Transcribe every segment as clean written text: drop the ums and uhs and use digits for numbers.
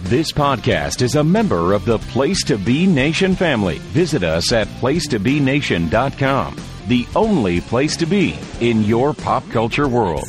This podcast is a member of the Place to Be Nation family. Visit us at placetobenation.com, the only place to be in your pop culture world.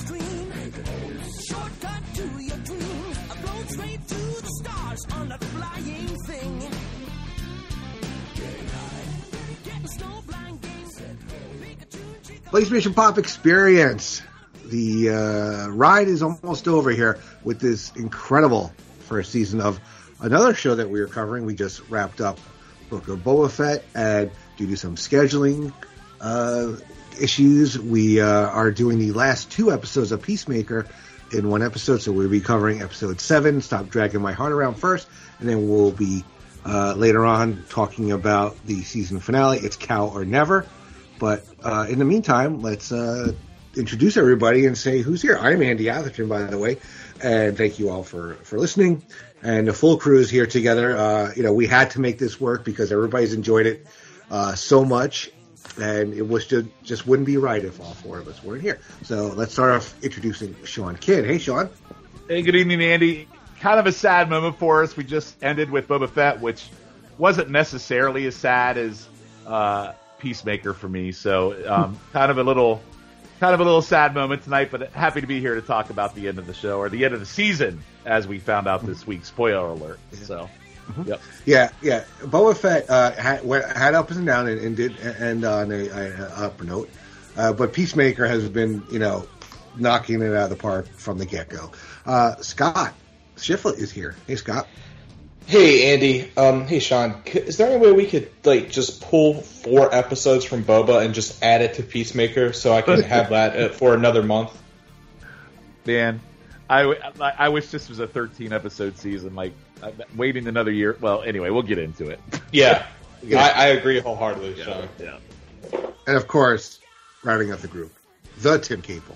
PlayStation Pop Experience. The ride is almost over here with this incredible first season of another show that we are covering. We just wrapped up Book of Boba Fett, and due to some scheduling issues, we are doing the last two episodes of Peacemaker in one episode. So we'll be covering episode 7, Stop Dragging My Heart Around, first, and then we'll be later on talking about the season finale. It's Cow or Never. But in the meantime, let's introduce everybody and say who's here. I'm Andy Atherton, by the way, and thank you all for listening. And the full crew is here together. We had to make this work because everybody's enjoyed it so much, and it was just wouldn't be right if all four of us weren't here. So let's start off introducing Sean Kidd. Hey, Sean. Hey, good evening, Andy. Kind of a sad moment for us. We just ended with Boba Fett, which wasn't necessarily as sad as Peacemaker for me. So kind of a little sad moment tonight, but happy to be here to talk about the end of the show, or the end of the season, as we found out this week. Spoiler alert. So, yep. Yeah. Boba Fett had ups and downs and did end on a up note, but Peacemaker has been, knocking it out of the park from the get-go. Scott Shiflett is here. Hey, Scott. Hey, Andy. Hey, Sean. Is there any way we could just pull 4 episodes from Boba and just add it to Peacemaker so I can have that for another month? Man, I wish this was a 13-episode season. Waiting another year. Well, anyway, we'll get into it. Yeah. I agree wholeheartedly, Sean. Yeah. And, of course, rounding up the group, the Tim Capel.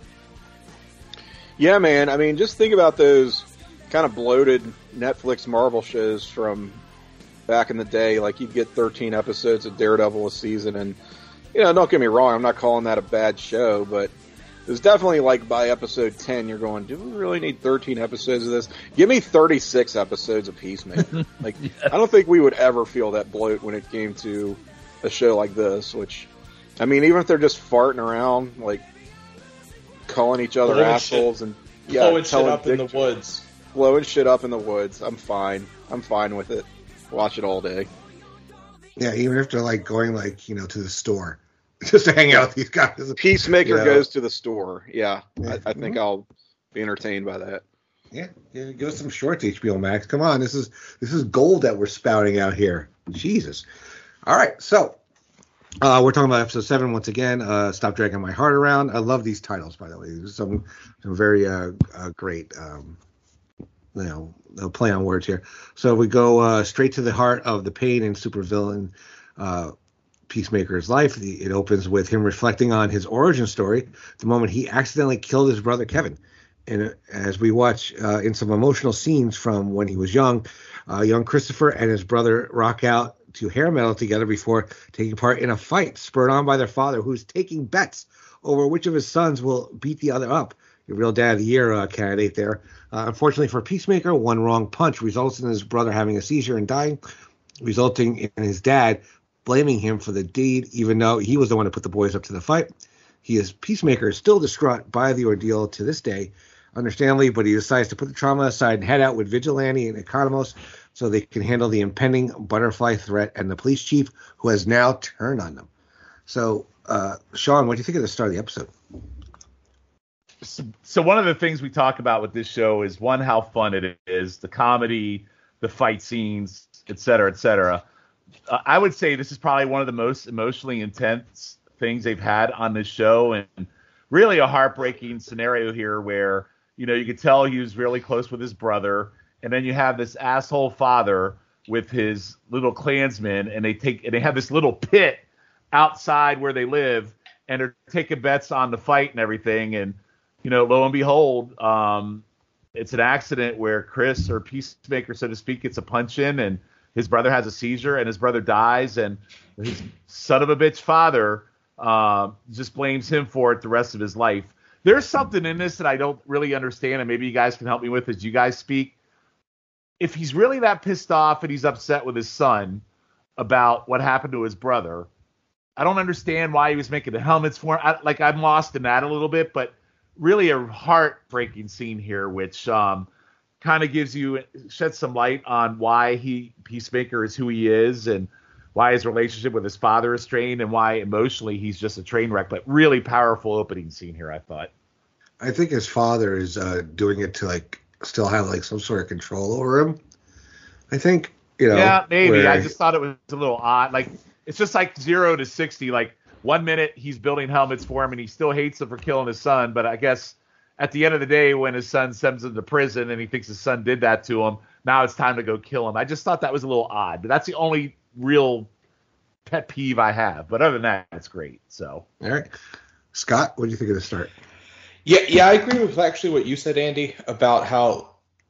Yeah, man. I mean, just think about those kind of bloated Netflix Marvel shows from back in the day. Like, you'd get 13 episodes of Daredevil a season, and don't get me wrong, I'm not calling that a bad show, but it was definitely by episode 10 you're going, do we really need 13 episodes of this? Give me 36 episodes of Peacemaker. Yes. I don't think we would ever feel that bloat when it came to a show like this, which, I mean, even if they're just farting around, calling each other assholes and blowing shit up in the woods. Blowing shit up in the woods. I'm fine with it. Watch it all day. Yeah, even if they're going to the store just to hang out with these guys. Peacemaker goes to the store. Yeah. I think I'll be entertained by that. Yeah, give us some shorts, HBO Max. Come on, this is gold that we're spouting out here. Jesus. All right, so we're talking about episode 7 once again. Stop Dragging My Heart Around. I love these titles, by the way. There's some very great play on words here. So we go straight to the heart of the pain and supervillain Peacemaker's life. It opens with him reflecting on his origin story, the moment he accidentally killed his brother Kevin. And as we watch in some emotional scenes from when he was young Christopher and his brother rock out to hair metal together before taking part in a fight spurred on by their father, who's taking bets over which of his sons will beat the other up. Your real Dad of the Year candidate there. Unfortunately for Peacemaker, one wrong punch results in his brother having a seizure and dying, resulting in his dad blaming him for the deed, even though he was the one who put the boys up to the fight. Peacemaker is still distraught by the ordeal to this day, understandably, but he decides to put the trauma aside and head out with Vigilante and Economos so they can handle the impending butterfly threat and the police chief, who has now turned on them. So, Sean, what do you think of the start of the episode? So one of the things we talk about with this show is, one, how fun it is, the comedy, the fight scenes, et cetera, et cetera. I would say this is probably one of the most emotionally intense things they've had on this show, and really a heartbreaking scenario here where, you could tell he was really close with his brother, and then you have this asshole father with his little Klansmen, and they have this little pit outside where they live, and they're taking bets on the fight and everything, and lo and behold, it's an accident where Chris, or Peacemaker, so to speak, gets a punch in, and his brother has a seizure, and his brother dies, and his son of a bitch father just blames him for it the rest of his life. There's something in this that I don't really understand, and maybe you guys can help me with as you guys speak. if he's really that pissed off and he's upset with his son about what happened to his brother, I don't understand why he was making the helmets for him. I'm lost in that a little bit, but really a heartbreaking scene here, which kind of sheds some light on why Peacemaker is who he is and why his relationship with his father is strained and why emotionally he's just a train wreck. But really powerful opening scene here, I thought. I think his father is doing it to still have some sort of control over him. I think, Yeah, maybe. I just thought it was a little odd. It's just 0 to 60. 1 minute he's building helmets for him and he still hates him for killing his son. But I guess at the end of the day, when his son sends him to prison and he thinks his son did that to him, now it's time to go kill him. I just thought that was a little odd. But that's the only real pet peeve I have. But other than that, it's great. So, all right. Scott, what do you think of the start? Yeah, I agree with actually what you said, Andy, about how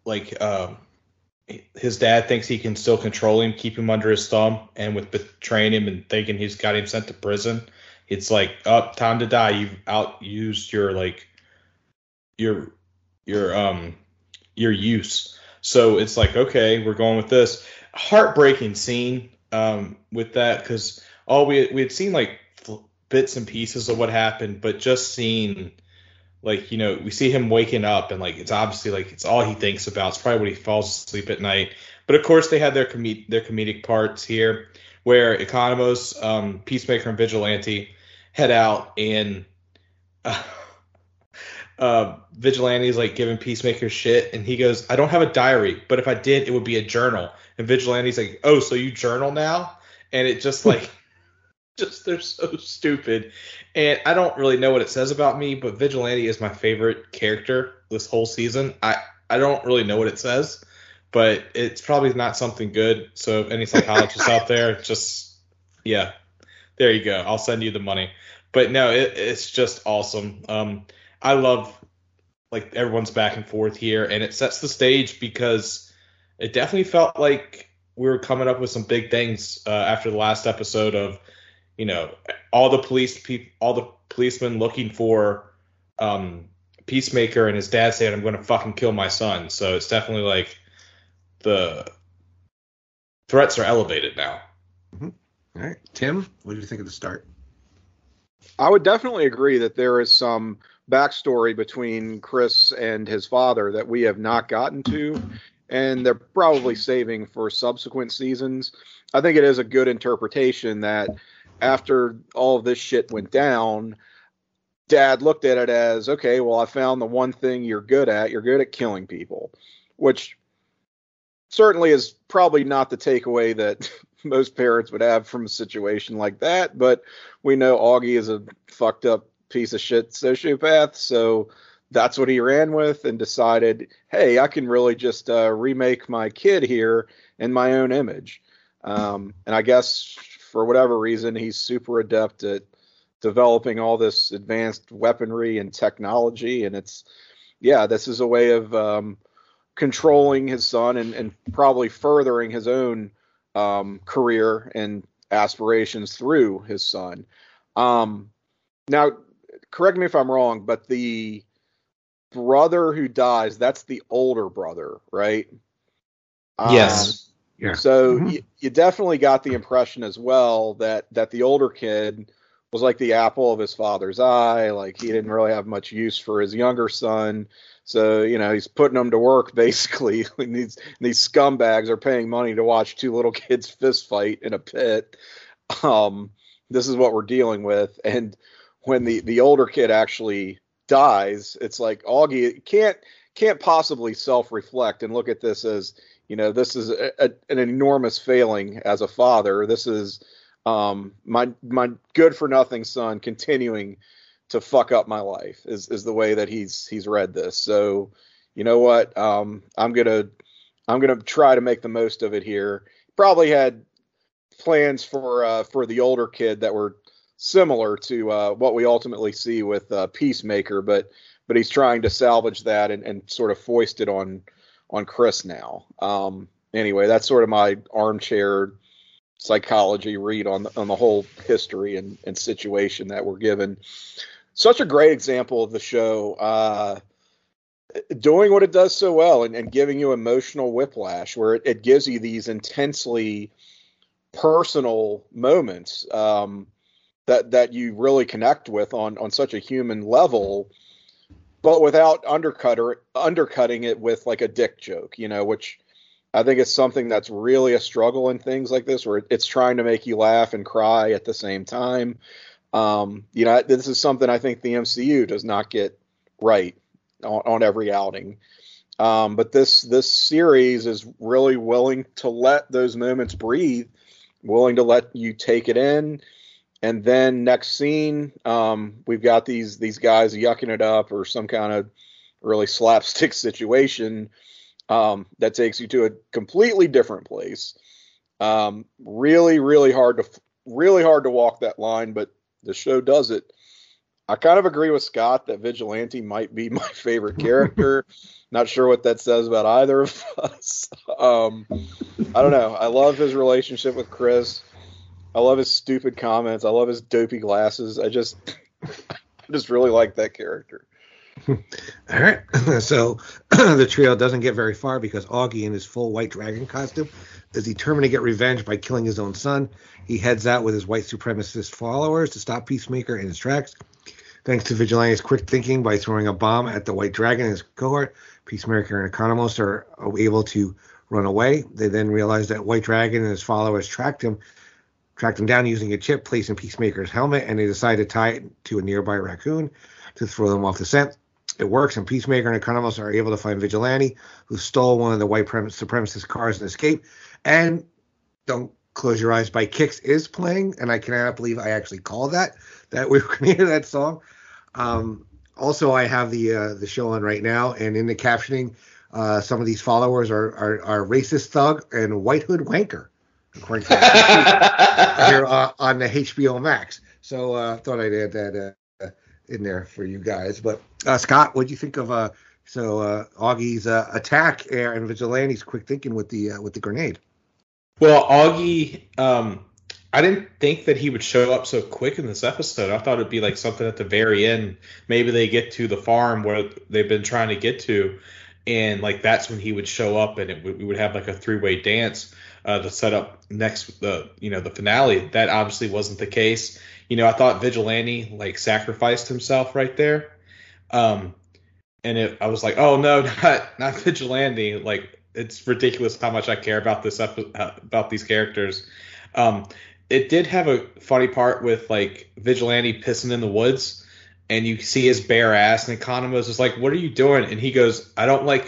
his dad thinks he can still control him, keep him under his thumb, and with betraying him and thinking he's got him sent to prison, it's time to die. You've outused your use. So it's okay, we're going with this. Heartbreaking scene with that, because we had seen bits and pieces of what happened, but just seeing we see him waking up and it's obviously it's all he thinks about. It's probably when he falls asleep at night. But of course they had their comedic parts here where Economos, Peacemaker, and Vigilante head out and Vigilante's giving Peacemaker shit and he goes, I don't have a diary, but if I did, it would be a journal. And Vigilante's oh, so you journal now? And it just they're so stupid. And I don't really know what it says about me, but Vigilante is my favorite character this whole season. I don't really know what it says, but it's probably not something good. So if any psychologists out there, there you go. I'll send you the money. But no, it's just awesome. I love everyone's back and forth here, and it sets the stage because it definitely felt like we were coming up with some big things after the last episode of all the policemen looking for Peacemaker and his dad saying, I'm going to fucking kill my son. So it's definitely the threats are elevated now. Mm-hmm. All right. Tim, what do you think of the start? I would definitely agree that there is some backstory between Chris and his father that we have not gotten to, and they're probably saving for subsequent seasons. I think it is a good interpretation that after all of this shit went down, Dad looked at it as, okay, well, I found the one thing you're good at. You're good at killing people, which certainly is probably not the takeaway that most parents would have from a situation like that. But we know Augie is a fucked up piece of shit sociopath. So that's what he ran with and decided, hey, I can really just remake my kid here in my own image. And I guess for whatever reason, he's super adept at developing all this advanced weaponry and technology. And this is a way of controlling his son and probably furthering his own career and aspirations through his son. Now, correct me if I'm wrong, but the brother who dies, that's the older brother, right? Yes. Yeah. So you definitely got the impression as well that the older kid was like the apple of his father's eye. He didn't really have much use for his younger son. So, he's putting them to work basically. These scumbags are paying money to watch two little kids fist fight in a pit. This is what we're dealing with. And when the older kid actually dies, it's like Augie can't possibly self-reflect and look at this as, this is an enormous failing as a father. This is my good for nothing son continuing to fuck up my life is the way that he's read this. So you know what? I'm gonna try to make the most of it here. Probably had plans for the older kid that were similar to what we ultimately see with Peacemaker, but he's trying to salvage that and sort of foist it on Chris now. Anyway, that's sort of my armchair psychology read on the whole history and situation that we're given. Such a great example of the show. doing what it does so well and giving you emotional whiplash, where it gives you these intensely personal moments that you really connect with on such a human level, but without undercutting it with like a dick joke, which I think is something that's really a struggle in things like this, where it's trying to make you laugh and cry at the same time. This is something I think the MCU does not get right on every outing. But this series is really willing to let those moments breathe, willing to let you take it in. And then next scene, we've got these guys yucking it up, or some kind of really slapstick situation that takes you to a completely different place. Really, really hard to walk that line, but the show does it. I kind of agree with Scott that Vigilante might be my favorite character. Not sure what that says about either of us. I don't know. I love his relationship with Chris. I love his stupid comments. I love his dopey glasses. I just really like that character. All right. So the trio doesn't get very far because Augie, in his full White Dragon costume, is determined to get revenge by killing his own son. He heads out with his white supremacist followers to stop Peacemaker in his tracks. Thanks to Vigilante's quick thinking by throwing a bomb at the White Dragon and his cohort, Peacemaker and Economos are able to run away. They then realize that White Dragon and his followers tracked him down using a chip placed in Peacemaker's helmet, and they decide to tie it to a nearby raccoon to throw them off the scent. It works, and Peacemaker and Economos are able to find Vigilante, who stole one of the white supremacist cars and escaped. And Don't Close Your Eyes by Kix is playing, and I cannot believe I actually called that we were going to hear that song. Also, I have the show on right now, and in the captioning, some of these followers are racist thug and white hood wanker, according to here on the HBO Max. So I thought I'd add that in there for you guys. But Scott, what do you think of Augie's attack and Vigilante's quick thinking with the grenade? Well, Augie, I didn't think that he would show up so quick in this episode. I thought it'd be like something at the very end. Maybe they get to the farm where they've been trying to get to, and like that's when he would show up, and we would have like a three-way dance to set up next the finale. That obviously wasn't the case. I thought Vigilante like sacrificed himself right there, and I was like, oh no, not Vigilante. Like, it's ridiculous how much I care about this about these characters. It did have a funny part with like Vigilante pissing in the woods, and you see his bare ass, and Economos is like, "What are you doing?" And he goes, "I don't like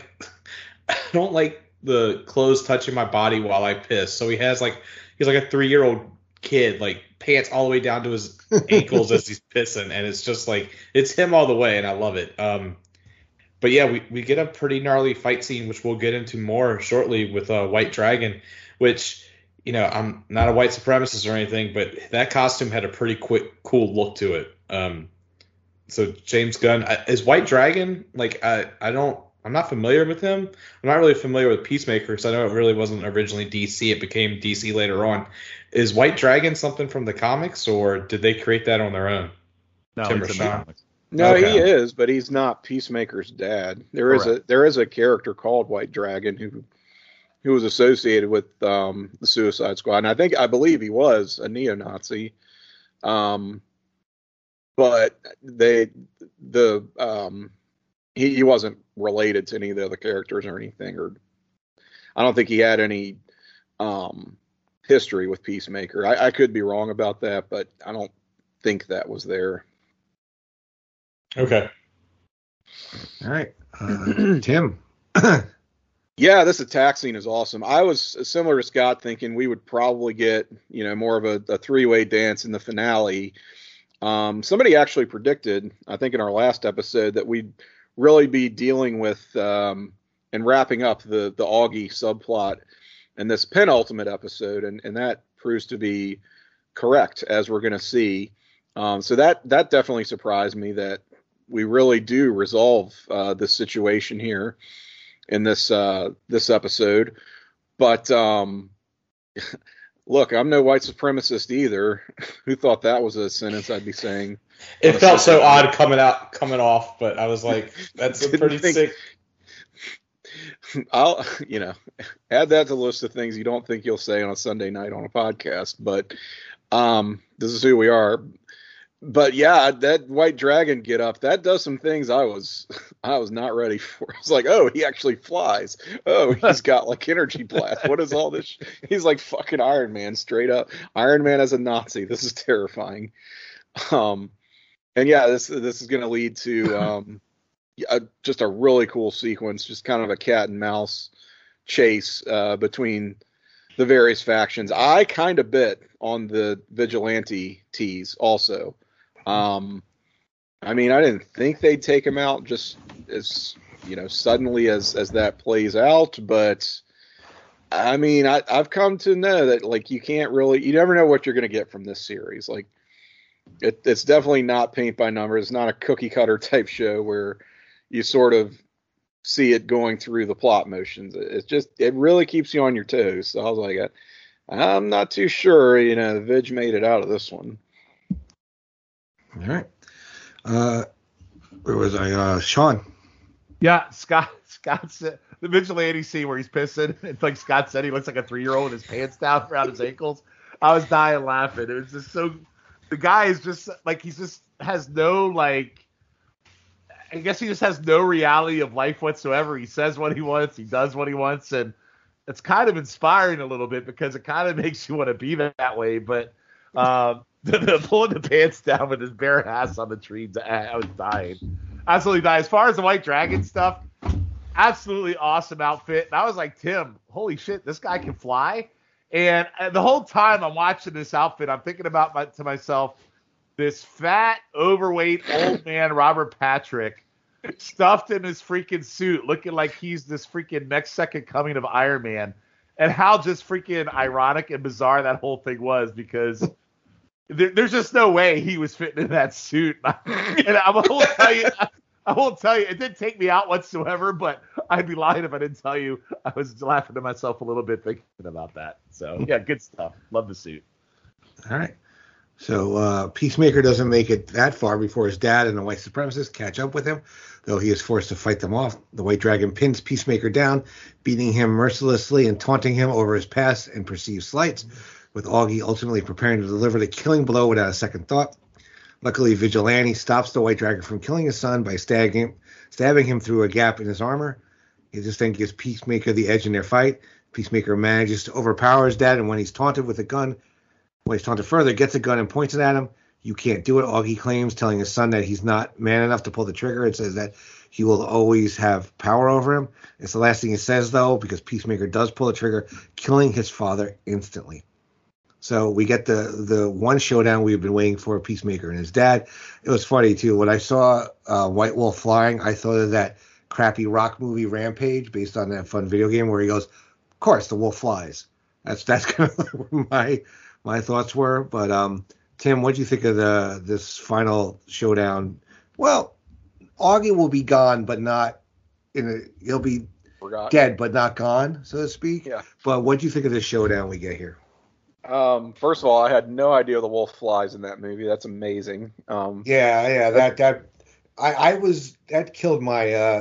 the clothes touching my body while I piss." So he's like a 3-year-old kid, like pants all the way down to his ankles as he's pissing, and it's just like it's him all the way, and I love it. But yeah, we get a pretty gnarly fight scene, which we'll get into more shortly with White Dragon, which. I'm not a white supremacist or anything, but that costume had a pretty cool look to it. So James Gunn is White Dragon. Like I'm not familiar with him. I'm not really familiar with Peacemaker because I know it really wasn't originally DC. It became DC later on. Is White Dragon something from the comics, or did they create that on their own? No, Tim it's in the Rashawn? comics. No, Okay. he is, but he's not Peacemaker's dad. There is a character called White Dragon who was associated with the Suicide Squad, and I believe he was a neo-Nazi. But he wasn't related to any of the other characters or anything, or I don't think he had any history with Peacemaker. I could be wrong about that, but I don't think that was there. Okay. All right, Tim. Yeah, this attack scene is awesome. I was similar to Scott, thinking we would probably get, more of a three-way dance in the finale. Somebody actually predicted, I think in our last episode, that we'd really be dealing with and wrapping up the Augie subplot in this penultimate episode, and that proves to be correct, as we're going to see. So that definitely surprised me that we really do resolve this situation here in this episode. But look, I'm no white supremacist either. Who thought that was a sentence I'd be saying? It felt so odd coming off, but I was like, that's a pretty sick. I'll, add that to the list of things you don't think you'll say on a Sunday night on a podcast, but this is who we are. But yeah, that White Dragon get up, that does some things I was not ready for. I was like, oh, he actually flies. Oh, he's got like energy blast. What is all this? He's like fucking Iron Man, straight up. Iron Man as a Nazi. This is terrifying. And yeah, this is going to lead to just a really cool sequence, just kind of a cat and mouse chase between the various factions. I kind of bit on the vigilante tease also. I mean, I didn't think they'd take him out just as suddenly as that plays out, but I mean, I've come to know that like you never know what you're going to get from this series. Like it's definitely not paint by numbers. It's not a cookie cutter type show where you sort of see it going through the plot motions. It really keeps you on your toes. So I was like, I'm not too sure, Vidge made it out of this one. All right. Where was I? Sean. Yeah, Scott said the vigilante scene where he's pissing. It's like Scott said, he looks like a 3-year-old with his pants down around his ankles. I was dying laughing. It was just so. The guy is just like he just has no like. I guess he just has no reality of life whatsoever. He says what he wants. He does what he wants, and it's kind of inspiring a little bit because it kind of makes you want to be that way. But the pulling the pants down with his bare ass on the tree, I was dying. Absolutely dying. As far as the White Dragon stuff, absolutely awesome outfit. And I was like, Tim, holy shit, this guy can fly. And the whole time I'm watching this outfit, I'm thinking about to myself, this fat, overweight old man, Robert Patrick, stuffed in his freaking suit, looking like he's this freaking next second coming of Iron Man. And how just freaking ironic and bizarre that whole thing was, because there's just no way he was fitting in that suit. And I won't tell you, it didn't take me out whatsoever, but I'd be lying if I didn't tell you. I was laughing to myself a little bit thinking about that. So, yeah, good stuff. Love the suit. All right. So Peacemaker doesn't make it that far before his dad and the white supremacists catch up with him, though he is forced to fight them off. The White Dragon pins Peacemaker down, beating him mercilessly and taunting him over his past and perceived slights, with Augie ultimately preparing to deliver the killing blow without a second thought. Luckily, Vigilante stops the White Dragon from killing his son by stabbing him through a gap in his armor. He just then gives Peacemaker the edge in their fight. Peacemaker manages to overpower his dad, and when he's taunted further, gets a gun and points it at him. You can't do it, Augie claims, telling his son that he's not man enough to pull the trigger. It says that he will always have power over him. It's the last thing he says, though, because Peacemaker does pull the trigger, killing his father instantly. So we get the one showdown we've been waiting for, Peacemaker and his dad. It was funny, too. When I saw White Wolf flying, I thought of that crappy rock movie Rampage based on that fun video game where he goes, of course, the wolf flies. That's kind of what my thoughts were. But Tim, what do you think of this final showdown? Well, Augie will be gone, but not he'll be dead, but not gone, so to speak. Yeah. But what do you think of this showdown we get here? First of all, I had no idea the wolf flies in that movie. That's amazing. That killed my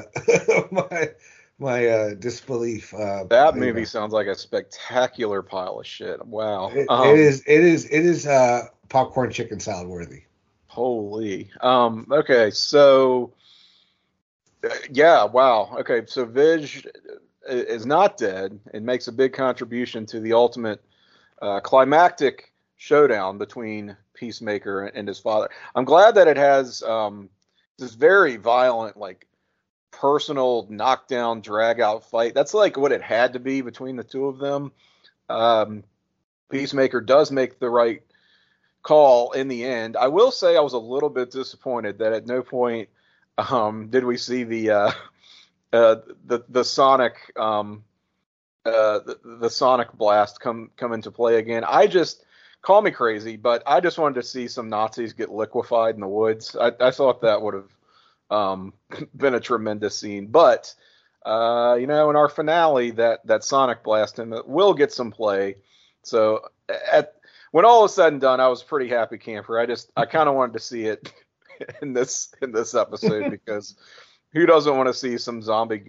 my disbelief. That movie sounds like a spectacular pile of shit. Wow. It is popcorn chicken salad worthy. Holy. Okay, so yeah, wow. Okay, so Vidge is not dead and makes a big contribution to the ultimate climactic showdown between Peacemaker and his father. I'm glad that it has this very violent, like, personal knockdown, drag out fight. That's like what it had to be between the two of them. Peacemaker does make the right call in the end. I will say I was a little bit disappointed that at no point did we see the Sonic the Sonic blast come into play again. Call me crazy, but I just wanted to see some Nazis get liquefied in the woods. I thought that would have been a tremendous scene. But in our finale, that Sonic blast will get some play. So when all is said and done, I was a pretty happy camper. I kind of wanted to see it in this episode because who doesn't want to see some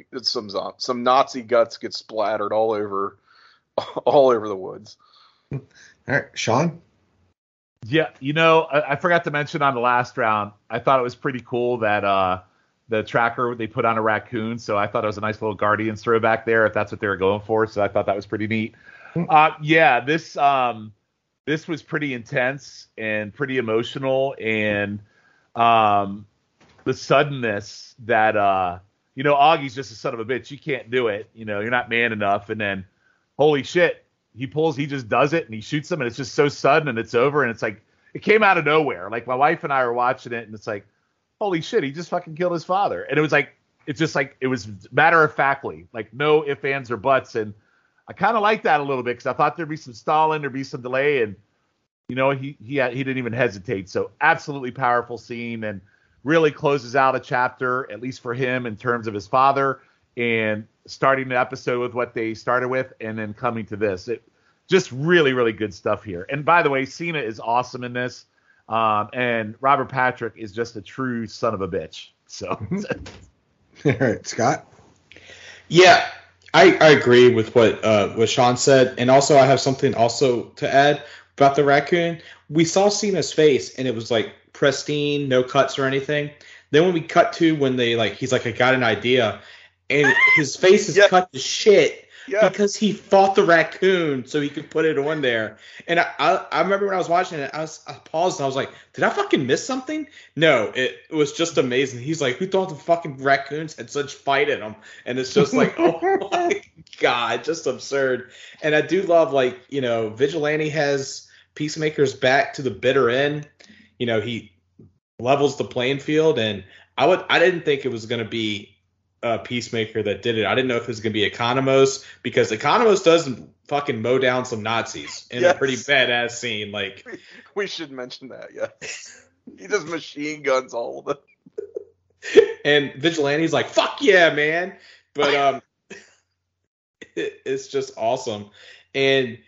Nazi guts get splattered all over the woods? All right, Sean. Yeah, I forgot to mention on the last round, I thought it was pretty cool that the tracker they put on a raccoon. So I thought it was a nice little Guardians throwback there, if that's what they were going for. So I thought that was pretty neat. Yeah, this was pretty intense and pretty emotional, and the suddenness that Augie's just a son of a bitch. You can't do it. You're not man enough. And then, holy shit, he just does it and he shoots them, and it's just so sudden and it's over, and it's like it came out of nowhere. Like my wife and I were watching it, and it's like, holy shit, he just fucking killed his father. And it was like it was matter of factly, like no ifs, ands, or buts. And I kind of like that a little bit because I thought there'd be some stalling, there'd be some delay, and he didn't even hesitate. So absolutely powerful scene, and really closes out a chapter, at least for him, in terms of his father, and starting the episode with what they started with, and then coming to this. It just really, really good stuff here. And by the way, Cena is awesome in this, and Robert Patrick is just a true son of a bitch. So, all right, Scott. Yeah, I agree with what Sean said, and also I have something also to add about the raccoon. We saw Cena's face, and it was like pristine, no cuts or anything. Then when we cut to when he's like, I got an idea, and his face is cut to shit because he fought the raccoon so he could put it on there. And I remember when I was watching it, I paused and I was like, did I fucking miss something? No, it was just amazing. He's like, who thought the fucking raccoons had such fight in them? And it's just like, oh my God, just absurd. And I do love, Vigilante has Peacemaker's back to the bitter end. He levels the playing field, and I didn't think it was going to be Peacemaker that did it. I didn't know if it was going to be Economos, because Economos doesn't fucking mow down some Nazis in a pretty badass scene. Like, we should mention that. Yes, he just machine guns all of them. And Vigilante's like, "Fuck yeah, man!" But it's just awesome, and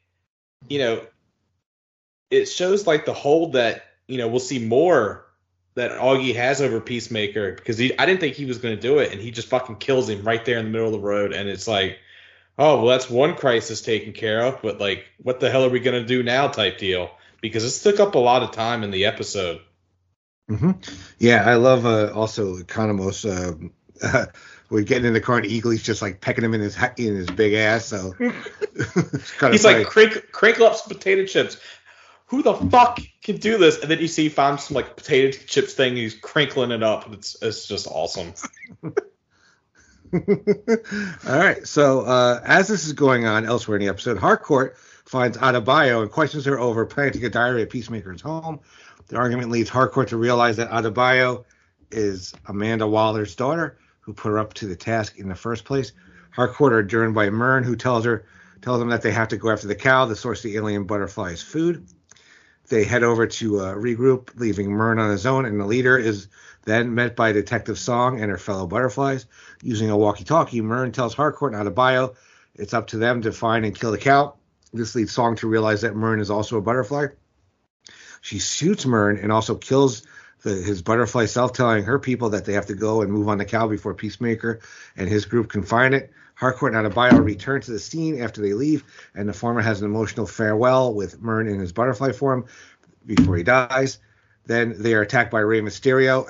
it shows like the hold that we'll see more that Augie has over Peacemaker, because I didn't think he was going to do it, and he just fucking kills him right there in the middle of the road. And it's like, oh, well, that's one crisis taken care of, but like, what the hell are we going to do now type deal? Because this took up a lot of time in the episode. Mm-hmm. Yeah, I love also Economos. We're getting in the car and Eagly's just like pecking him in his big ass. So he's like, crinkle up some potato chips. Who the fuck can do this? And then you see he finds some like potato chips thing. He's crinkling it up. It's just awesome. All right. So as this is going on elsewhere in the episode, Harcourt finds Adebayo and questions her over planting a diary at Peacemaker's home. The argument leads Harcourt to realize that Adebayo is Amanda Waller's daughter, who put her up to the task in the first place. Harcourt are adjourned by Myrn, who tells them that they have to go after the cow, the source of the alien butterfly's food. They head over to regroup, leaving Myrn on his own, and the leader is then met by Detective Song and her fellow butterflies. Using a walkie-talkie, Myrn tells Harcourt and Adebayo it's up to them to find and kill the cow. This leads Song to realize that Myrn is also a butterfly. She shoots Myrn and also kills his butterfly self, telling her people that they have to go and move on the cow before Peacemaker and his group can find it. Harcourt and Adebayo return to the scene after they leave, and the former has an emotional farewell with Myrn in his butterfly form before he dies. Then they are attacked by Rey Mysterio,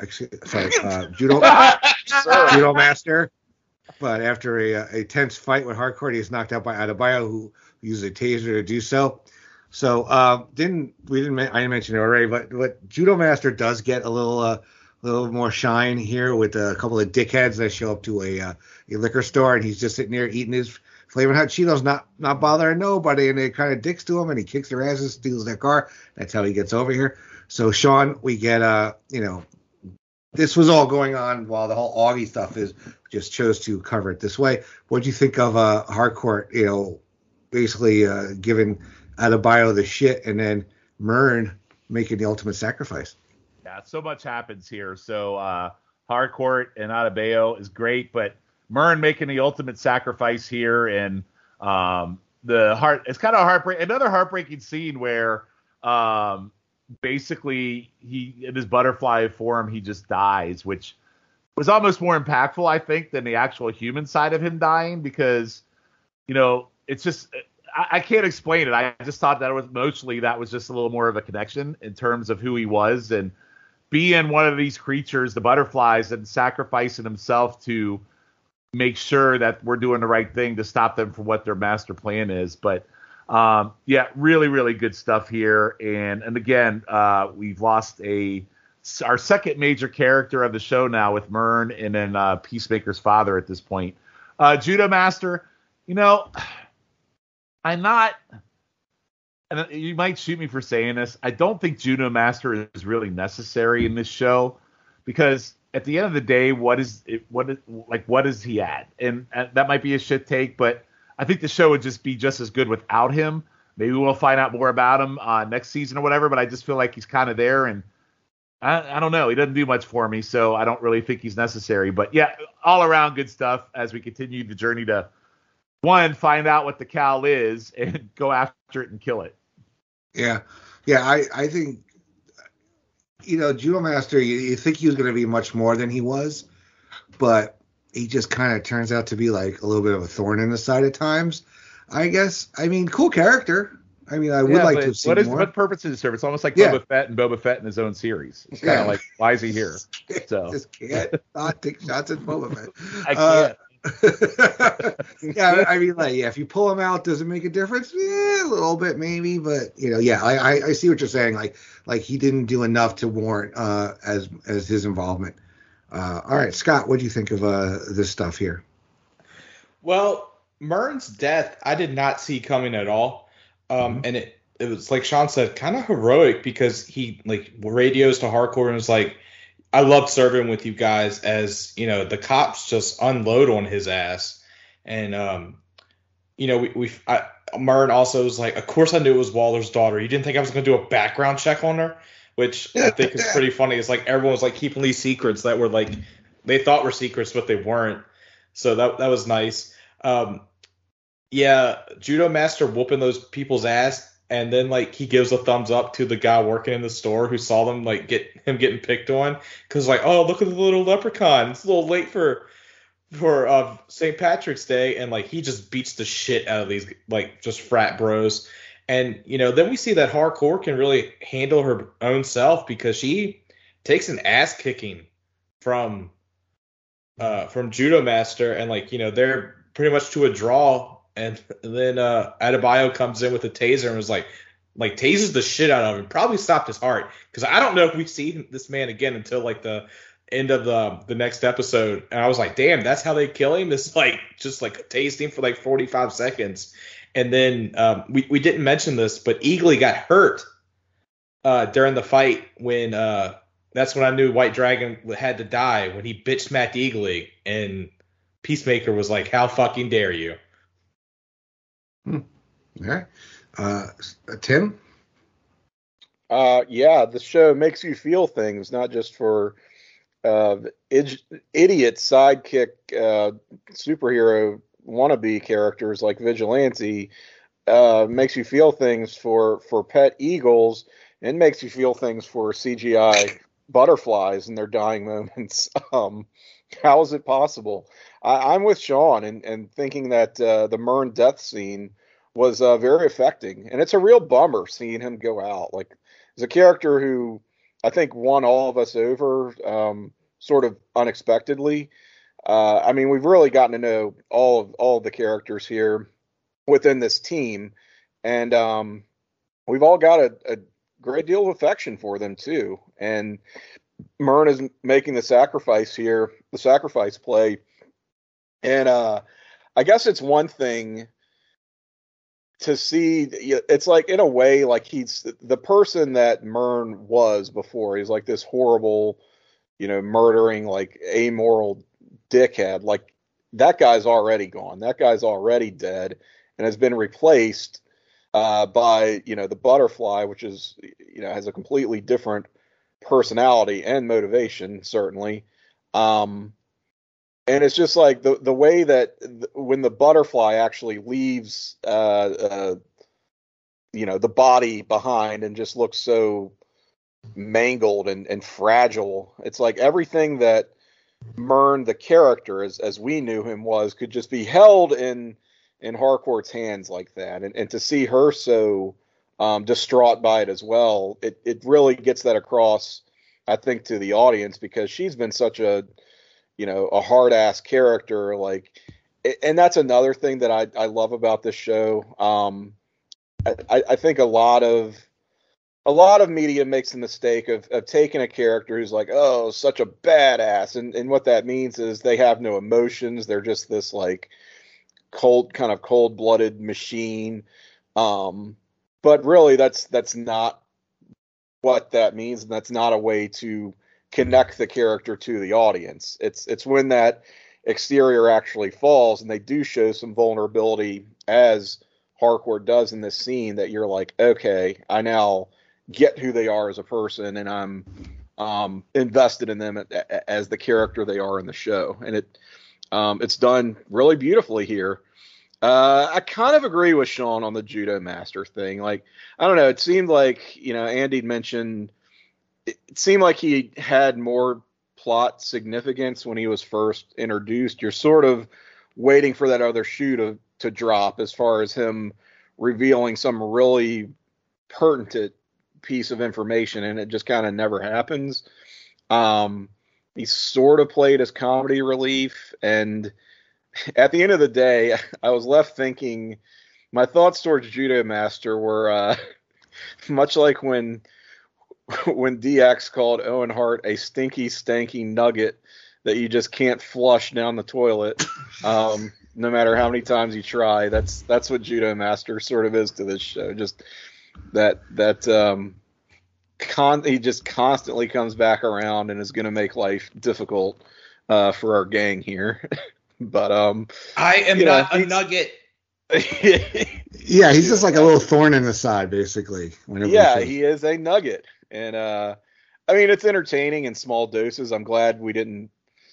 Judo Master. But after a tense fight with Harcourt, he is knocked out by Adebayo, who uses a taser to do so. So I didn't mention it already, but Judo Master does get a little more shine here with a couple of dickheads that show up to a liquor store, and he's just sitting there eating his Flamin' Hot Cheetos, not bothering nobody, and they kind of dicks to him, and he kicks their asses, steals their car. That's how he gets over here. So Sean, we get this was all going on while the whole Augie stuff is. Just chose to cover it this way. What do you think of Harcourt? Basically giving Adebayo the shit, and then Myrn making the ultimate sacrifice. Yeah, so much happens here. So Harcourt and Adebayo is great, but Myrn making the ultimate sacrifice here, and it's kind of another heartbreaking scene where basically he in his butterfly form he just dies, which was almost more impactful, I think, than the actual human side of him dying, because it's just I can't explain it. I just thought that that was just a little more of a connection in terms of who he was, and being one of these creatures, the butterflies, and sacrificing himself to make sure that we're doing the right thing to stop them from what their master plan is. But yeah, really, really good stuff here. And again, we've lost our second major character of the show now with Murn, and then Peacemaker's father at this point. Judo Master, I'm not, and you might shoot me for saying this, I don't think Judo Master is really necessary in this show, because at the end of the day, what is he at? And that might be a shit take, but I think the show would just be just as good without him. Maybe we'll find out more about him next season or whatever, but I just feel like he's kind of there, and I don't know. He doesn't do much for me, so I don't really think he's necessary. But yeah, all around good stuff as we continue the journey to, one, find out what the Cal is and go after it and kill it. Yeah. I think, Judo Master, you think he was going to be much more than he was, but he just kind of turns out to be like a little bit of a thorn in the side at times, I guess. I mean, cool character. I mean, I would like to have seen more. What purpose does it serve? It's almost like Boba Fett in his own series. It's kind of like, why is he here? So just can't not take shots at Boba Fett. I can't. Yeah, I mean, if you pull him out, does it make a difference? Yeah, a little bit maybe, but I see what you're saying. Like he didn't do enough to warrant as his involvement. All right, Scott, what do you think of this stuff here? Well, Murn's death, I did not see coming at all, and it was, like Sean said, kind of heroic, because he radios to Hardcore and was like, I loved serving with you guys, as the cops just unload on his ass. And Murn also was like, of course I knew it was Waller's daughter. You didn't think I was going to do a background check on her, which I think is pretty funny. It's like everyone was like keeping these secrets that were like they thought were secrets, but they weren't. So that was nice. Yeah, Judo Master whooping those people's ass. And then, he gives a thumbs up to the guy working in the store who saw them, getting picked on. Because, oh, look at the little leprechaun. It's a little late for St. Patrick's Day. And, he just beats the shit out of these, just frat bros. And, then we see that Hardcore can really handle her own self, because she takes an ass kicking from Judo Master. And, they're pretty much to a draw. And then Adebayo comes in with a taser and was like tases the shit out of him. Probably stopped his heart, because I don't know if we see this man again until the end of the next episode. And I was like, damn, that's how they kill him? It's just tased him for 45 seconds. And then we didn't mention this, but Eagly got hurt during the fight when that's when I knew White Dragon had to die, when he bitched Matt Eagly, and Peacemaker was like, how fucking dare you? All right. Tim? Yeah, the show makes you feel things, not just for idiot sidekick superhero wannabe characters like Vigilante. Makes you feel things for pet eagles, and makes you feel things for CGI butterflies in their dying moments. How is it possible? I'm with Sean and thinking that the Murn death scene was very affecting, and it's a real bummer seeing him go out. As a character who I think won all of us over sort of unexpectedly. I mean, we've really gotten to know all of the characters here within this team, and we've all got a great deal of affection for them too. And Murn is making the sacrifice here, the sacrifice play. And I guess it's one thing to see, it's in a way, he's the person that Murn was before. He's this horrible, murdering, amoral dickhead. That guy's already gone. That guy's already dead and has been replaced by, the butterfly, which is, has a completely different personality and motivation, certainly. And it's just the way that when the butterfly actually leaves, the body behind and just looks so mangled and fragile. It's like everything that Murn, the character, as we knew him, could just be held in Harcourt's hands like that, and to see her so distraught by it as well, it really gets that across, I think, to the audience, because she's been such a hard ass character, like, and that's another thing that I love about this show. I think a lot of media makes the mistake of taking a character who's like, oh, such a badass, and what that means is they have no emotions. They're just this like cold-blooded machine. But really, that's not what that means, and that's not a way to connect the character to the audience. It's when that exterior actually falls, and they do show some vulnerability, as Harcourt does in this scene, that you're like, okay, I now get who they are as a person, and I'm invested in them as the character they are in the show, and it's done really beautifully here. I kind of agree with Sean on the Judo Master thing. Like, I don't know, it seemed like, Andy mentioned, it seemed like he had more plot significance when he was first introduced. You're sort of waiting for that other shoe to drop, as far as him revealing some really pertinent piece of information, and it just kind of never happens. He sort of played as comedy relief, and at the end of the day, I was left thinking, my thoughts towards Judo Master were much like when DX called Owen Hart a stinky, stanky nugget that you just can't flush down the toilet, no matter how many times you try. That's what Judo Master sort of is to this show. Just he just constantly comes back around and is going to make life difficult for our gang here. But I am not a nugget. Yeah, he's just like a little thorn in the side, basically. He is a nugget, and I mean, it's entertaining in small doses. I'm glad we didn't,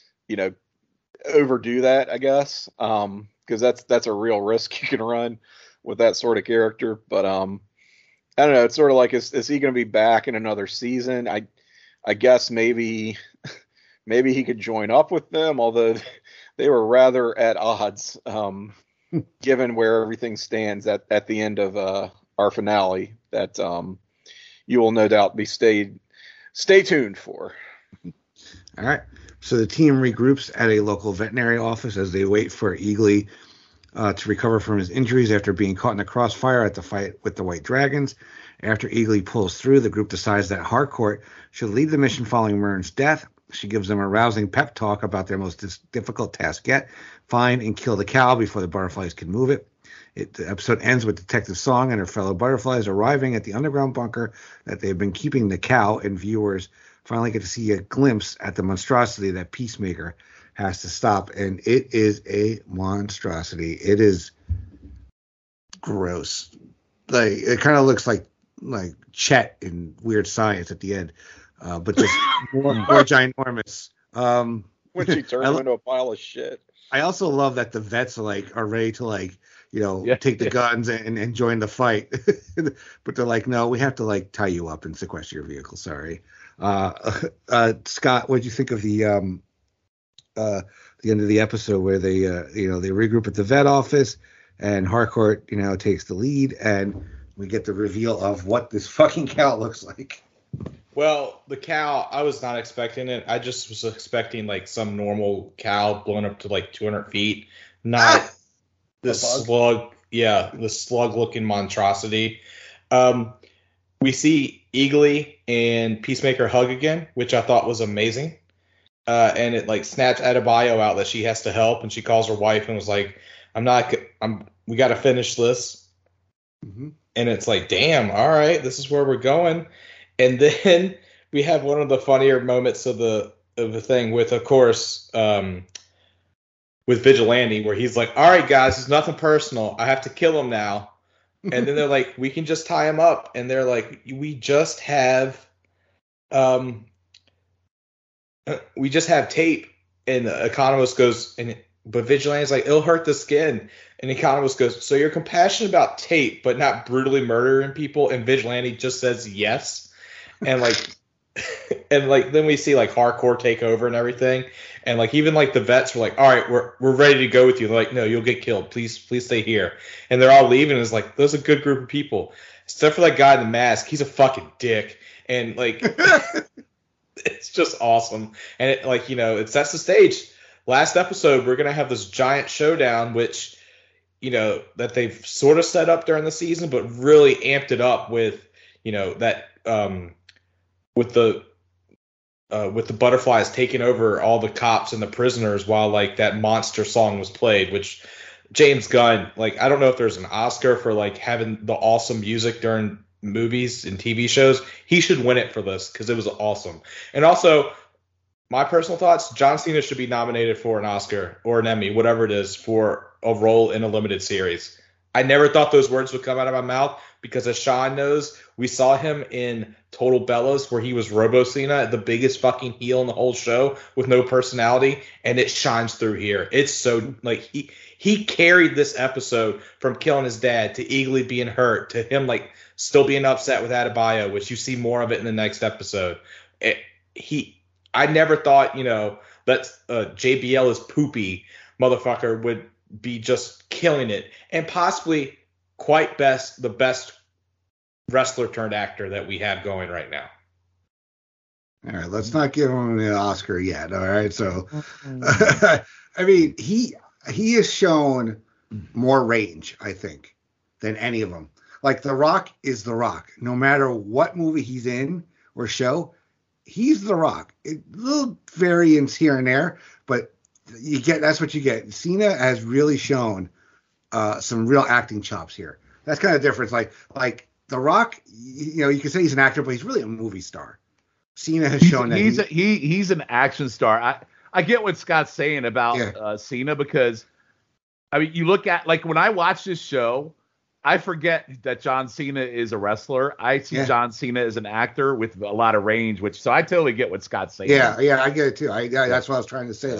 overdo that, I guess, because that's a real risk you can run with that sort of character. But I don't know. It's sort of like, is he going to be back in another season? I guess maybe he could join up with them, although they were rather at odds, given where everything stands at the end of our finale, that you will no doubt be stay tuned for. All right. So the team regroups at a local veterinary office as they wait for Eagly to recover from his injuries after being caught in a crossfire at the fight with the White Dragons. After Eagly pulls through, the group decides that Harcourt should lead the mission following Murn's death. She gives them a rousing pep talk about their most difficult task yet: find and kill the cow before the butterflies can move it. The episode ends with Detective Song and her fellow butterflies arriving at the underground bunker that they've been keeping the cow, and viewers finally get to see a glimpse at the monstrosity that Peacemaker has to stop. And it is a monstrosity. It is gross. Like, it kind of looks like Chet in Weird Science at the end. But just more ginormous. When she turns into a pile of shit. I also love that the vets are ready to take the guns and join the fight, but they're like, no, we have to tie you up and sequester your vehicle. Sorry, Scott, what did you think of the end of the episode where they they regroup at the vet office and Harcourt takes the lead and we get the reveal of what this fucking cow looks like? Well, the cow, I was not expecting it. I just was expecting some normal cow blown up to 200 feet, not this slug. Yeah, the slug-looking monstrosity. We see Eagly and Peacemaker hug again, which I thought was amazing. And it snaps Adebayo out that she has to help, and she calls her wife and was like, we got to finish this. Mm-hmm. And it's like, damn, all right, this is where we're going. And then we have one of the funnier moments of the thing with, of course, with Vigilante, where he's like, all right, guys, it's nothing personal. I have to kill him now. And then they're like, we can just tie him up. And they're like, we just have tape. And Economos goes, but Vigilante's like, it'll hurt the skin. And Economos goes, so you're compassionate about tape, but not brutally murdering people? And Vigilante just says yes. And And like then we see like hardcore take over and everything, and like even like the vets were like, all right, we're ready to go with you. They're like, no, you'll get killed. Please stay here. And they're all leaving. And it's like those are a good group of people, except for that guy in the mask. He's a fucking dick, and like it's just awesome. And it like it sets the stage. Last episode, we're gonna have this giant showdown, which that they've sort of set up during the season, but really amped it up with that with the butterflies taking over all the cops and the prisoners while like that monster song was played, which James Gunn, like, I don't know if there's an Oscar for like having the awesome music during movies and TV shows. He should win it for this because it was awesome. And also, my personal thoughts, John Cena should be nominated for an Oscar or an Emmy, whatever it is, for a role in a limited series. I never thought those words would come out of my mouth because, as Sean knows, we saw him in Total Bellas where he was Robo Cena, the biggest fucking heel in the whole show with no personality, and it shines through here. It's so, like, he carried this episode from killing his dad to Eagly being hurt to him, like, still being upset with Adebayo, which you see more of it in the next episode. I never thought, that JBL is poopy motherfucker would be just killing it and possibly the best wrestler turned actor that we have going right now. All right, let's not give him an Oscar yet. All right, so I mean, he has shown more range, I think, than any of them. Like, The Rock is The Rock. No matter what movie he's in or show, he's The Rock. Little variants here and there, but that's what you get. Cena has really shown some real acting chops here. That's kind of different. Like The Rock, you can say he's an actor, but he's really a movie star. Cena has shown that he's an action star. I get what Scott's saying about Cena, because I mean, you look at, like, when I watch this show, I forget that John Cena is a wrestler. I see John Cena as an actor with a lot of range, so I totally get what Scott's saying. Yeah, I get it too. That's what I was trying to say.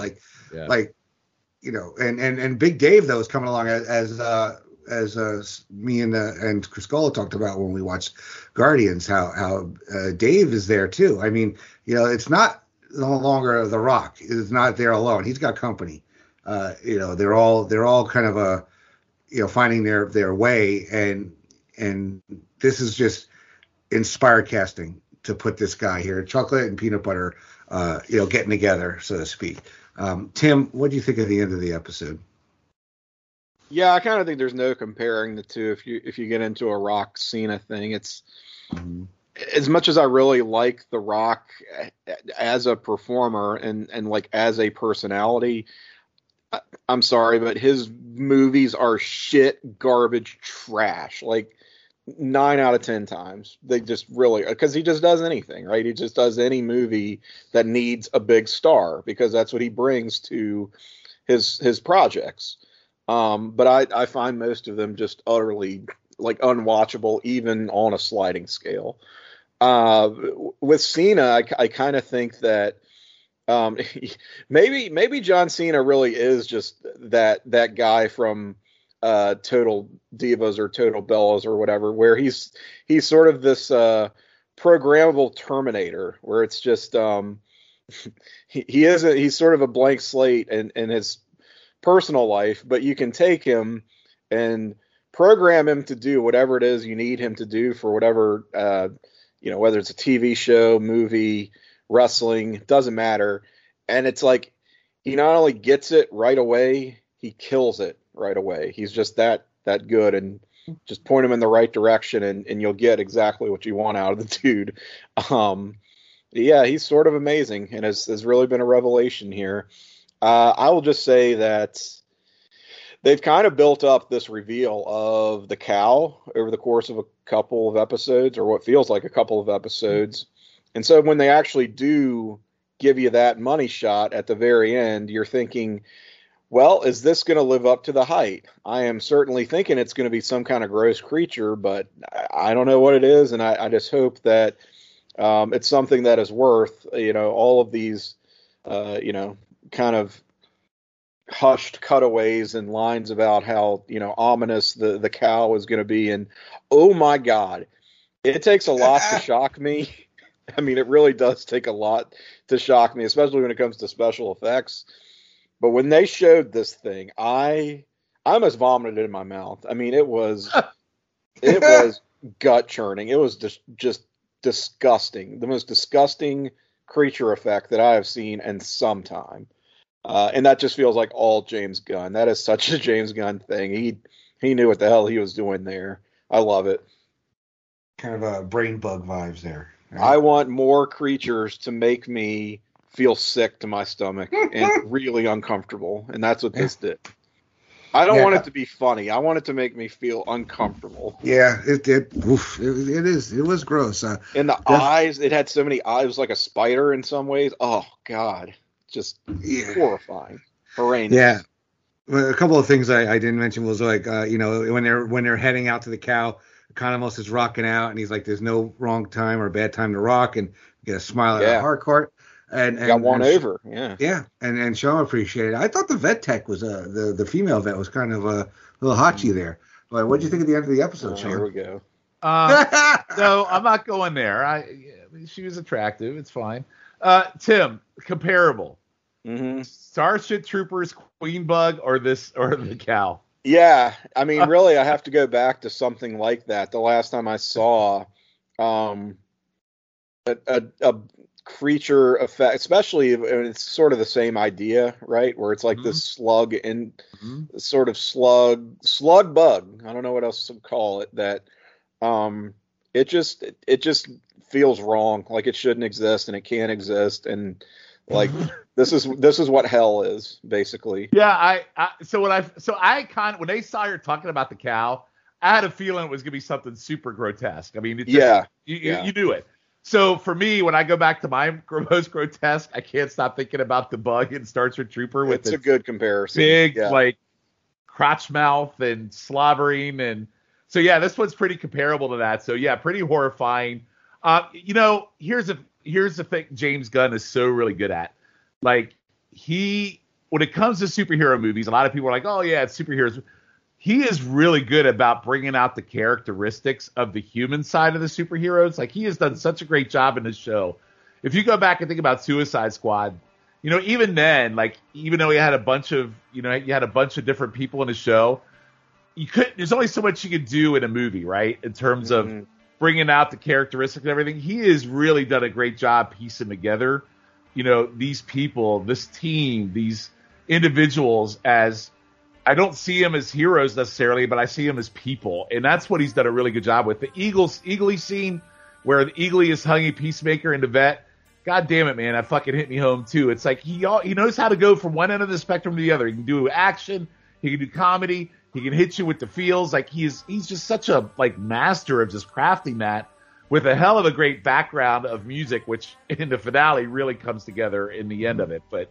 And Big Dave though is coming along as me and Criscola talked about when we watched Guardians. How Dave is there too. I mean, it's not no longer The Rock. It's not there alone. He's got company. They're all kind of finding their way, and this is just inspired casting to put this guy here, chocolate and peanut butter, getting together, so to speak. Tim, what do you think of the end of the episode? Yeah, I kind of think there's no comparing the two. If you get into a Rock Cena thing, it's as much as I really like The Rock as a performer and like as a personality, I'm sorry, but his movies are shit, garbage, trash. Like 9 out of 10 times. They just really, because he just does anything, right? He just does any movie that needs a big star because that's what he brings to his projects. But I find most of them just utterly like unwatchable, even on a sliding scale. With Cena, I kind of think that maybe John Cena really is just that guy from Total Divas or Total Bellas or whatever, where he's sort of this programmable Terminator, where it's just he's sort of a blank slate in his personal life, but you can take him and program him to do whatever it is you need him to do for whatever whether it's a TV show, movie, wrestling, doesn't matter. And it's like he not only gets it right away, he kills it right away. He's just that good, and just point him in the right direction and you'll get exactly what you want out of the dude. He's sort of amazing and has really been a revelation here. I will just say that they've kind of built up this reveal of the cow over the course of a couple of episodes, or what feels like a couple of episodes. And so when they actually do give you that money shot at the very end, you're thinking, well, is this going to live up to the hype? I am certainly thinking it's going to be some kind of gross creature, but I don't know what it is. And I just hope that it's something that is worth, all of these, kind of hushed cutaways and lines about how, ominous the cow is going to be. And oh my God, it takes a lot to shock me. I mean, it really does take a lot to shock me, especially when it comes to special effects. But when they showed this thing, I almost vomited in my mouth. I mean, it was gut churning. It was just disgusting. The most disgusting creature effect that I have seen in some time. And that just feels like all James Gunn. That is such a James Gunn thing. He knew what the hell he was doing there. I love it. Kind of a brain bug vibes there. Right? I want more creatures to make me feel sick to my stomach and really uncomfortable. And that's what this did. I don't want it to be funny. I want it to make me feel uncomfortable. Yeah, it was gross. And the eyes, it had so many eyes. It was like a spider in some ways. Oh, God. Just horrifying. Horrendous. Yeah. Well, a couple of things I didn't mention was like, when they're heading out to the cow, Economos is rocking out, and he's like, "There's no wrong time or bad time to rock," and get a smile at Harcourt. And got one over. Yeah. And Sean appreciated it. I thought the vet tech was the female vet was kind of a little hotchy there. But what did you think at the end of the episode, Sean? Here we go. No, I'm not going there. She was attractive. It's fine. Tim, comparable. Mm-hmm. Starship Troopers, Queen Bug, or the cow? Yeah, I mean, really, I have to go back to something like that. The last time I saw a creature effect, especially if it's sort of the same idea, right? Where it's like this slug and sort of slug bug. I don't know what else to call it. That it just feels wrong. Like it shouldn't exist and it can't exist. And like this is what hell is basically. Yeah. When they saw her talking about the cow, I had a feeling it was going to be something super grotesque. I mean, you knew it. So for me, when I go back to my most grotesque, I can't stop thinking about the bug in Starship Trooper. It's a good comparison. Big, like crotch mouth and slobbering, and so this one's pretty comparable to that. So pretty horrifying. Here's the thing James Gunn is so really good at. Like when it comes to superhero movies, a lot of people are like, oh yeah, it's superheroes. He is really good about bringing out the characteristics of the human side of the superheroes. Like he has done such a great job in this show. If you go back and think about Suicide Squad, even then, like even though he had a bunch of, you had a bunch of different people in the show, there's only so much you could do in a movie, right? In terms of bringing out the characteristics and everything. He has really done a great job piecing together, these people, this team, these individuals as, I don't see him as heroes necessarily, but I see him as people. And that's what he's done a really good job with. The Eagly scene where the Eagly is hugging Peacemaker and the vet. God damn it, man. That fucking hit me home too. It's like he knows how to go from one end of the spectrum to the other. He can do action. He can do comedy. He can hit you with the feels. Like he's just such a master of just crafting that with a hell of a great background of music, which in the finale really comes together in the end of it. But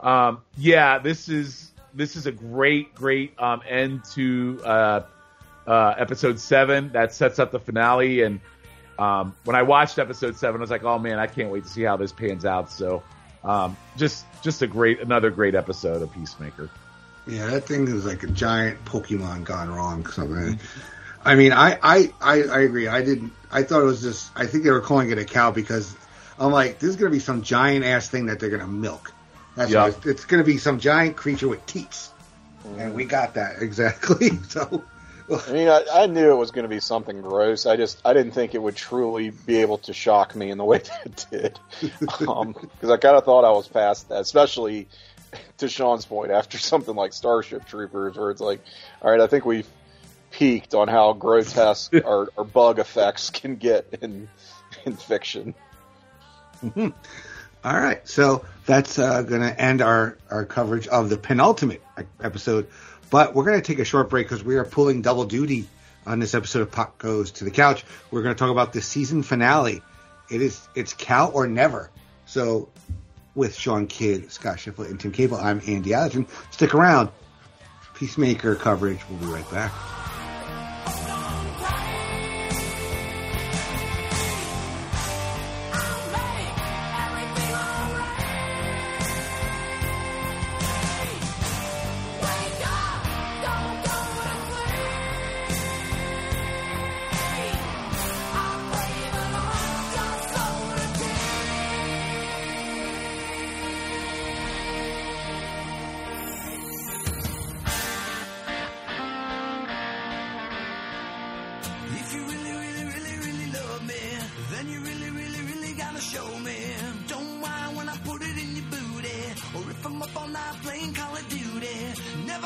this is a great end to episode 7 that sets up the finale. And when I watched episode 7, I was like, oh man, I can't wait to see how this pans out. So just another great episode of Peacemaker. Yeah, that thing is like a giant Pokemon gone wrong. Something. I mean, I agree. I thought it was just. I think they were calling it a cow because I'm like, this is gonna be some giant ass thing that they're gonna milk. That's right. It's gonna be some giant creature with teats, and we got that exactly. So. I mean, I knew it was going to be something gross. I didn't think it would truly be able to shock me in the way that it did. Because I kind of thought I was past that, especially to Sean's point, after something like Starship Troopers, where it's like, all right, I think we've peaked on how grotesque our bug effects can get in fiction. Mm-hmm. All right, so that's going to end our coverage of the penultimate episode. But we're going to take a short break because we are pulling double duty on this episode of Pop Goes to the Couch. We're going to talk about the season finale. It's Cow or Never. So with Sean Kidd, Scott Shiflett, and Tim Cable, I'm Andy Allerton. Stick around. Peacemaker coverage. We'll be right back.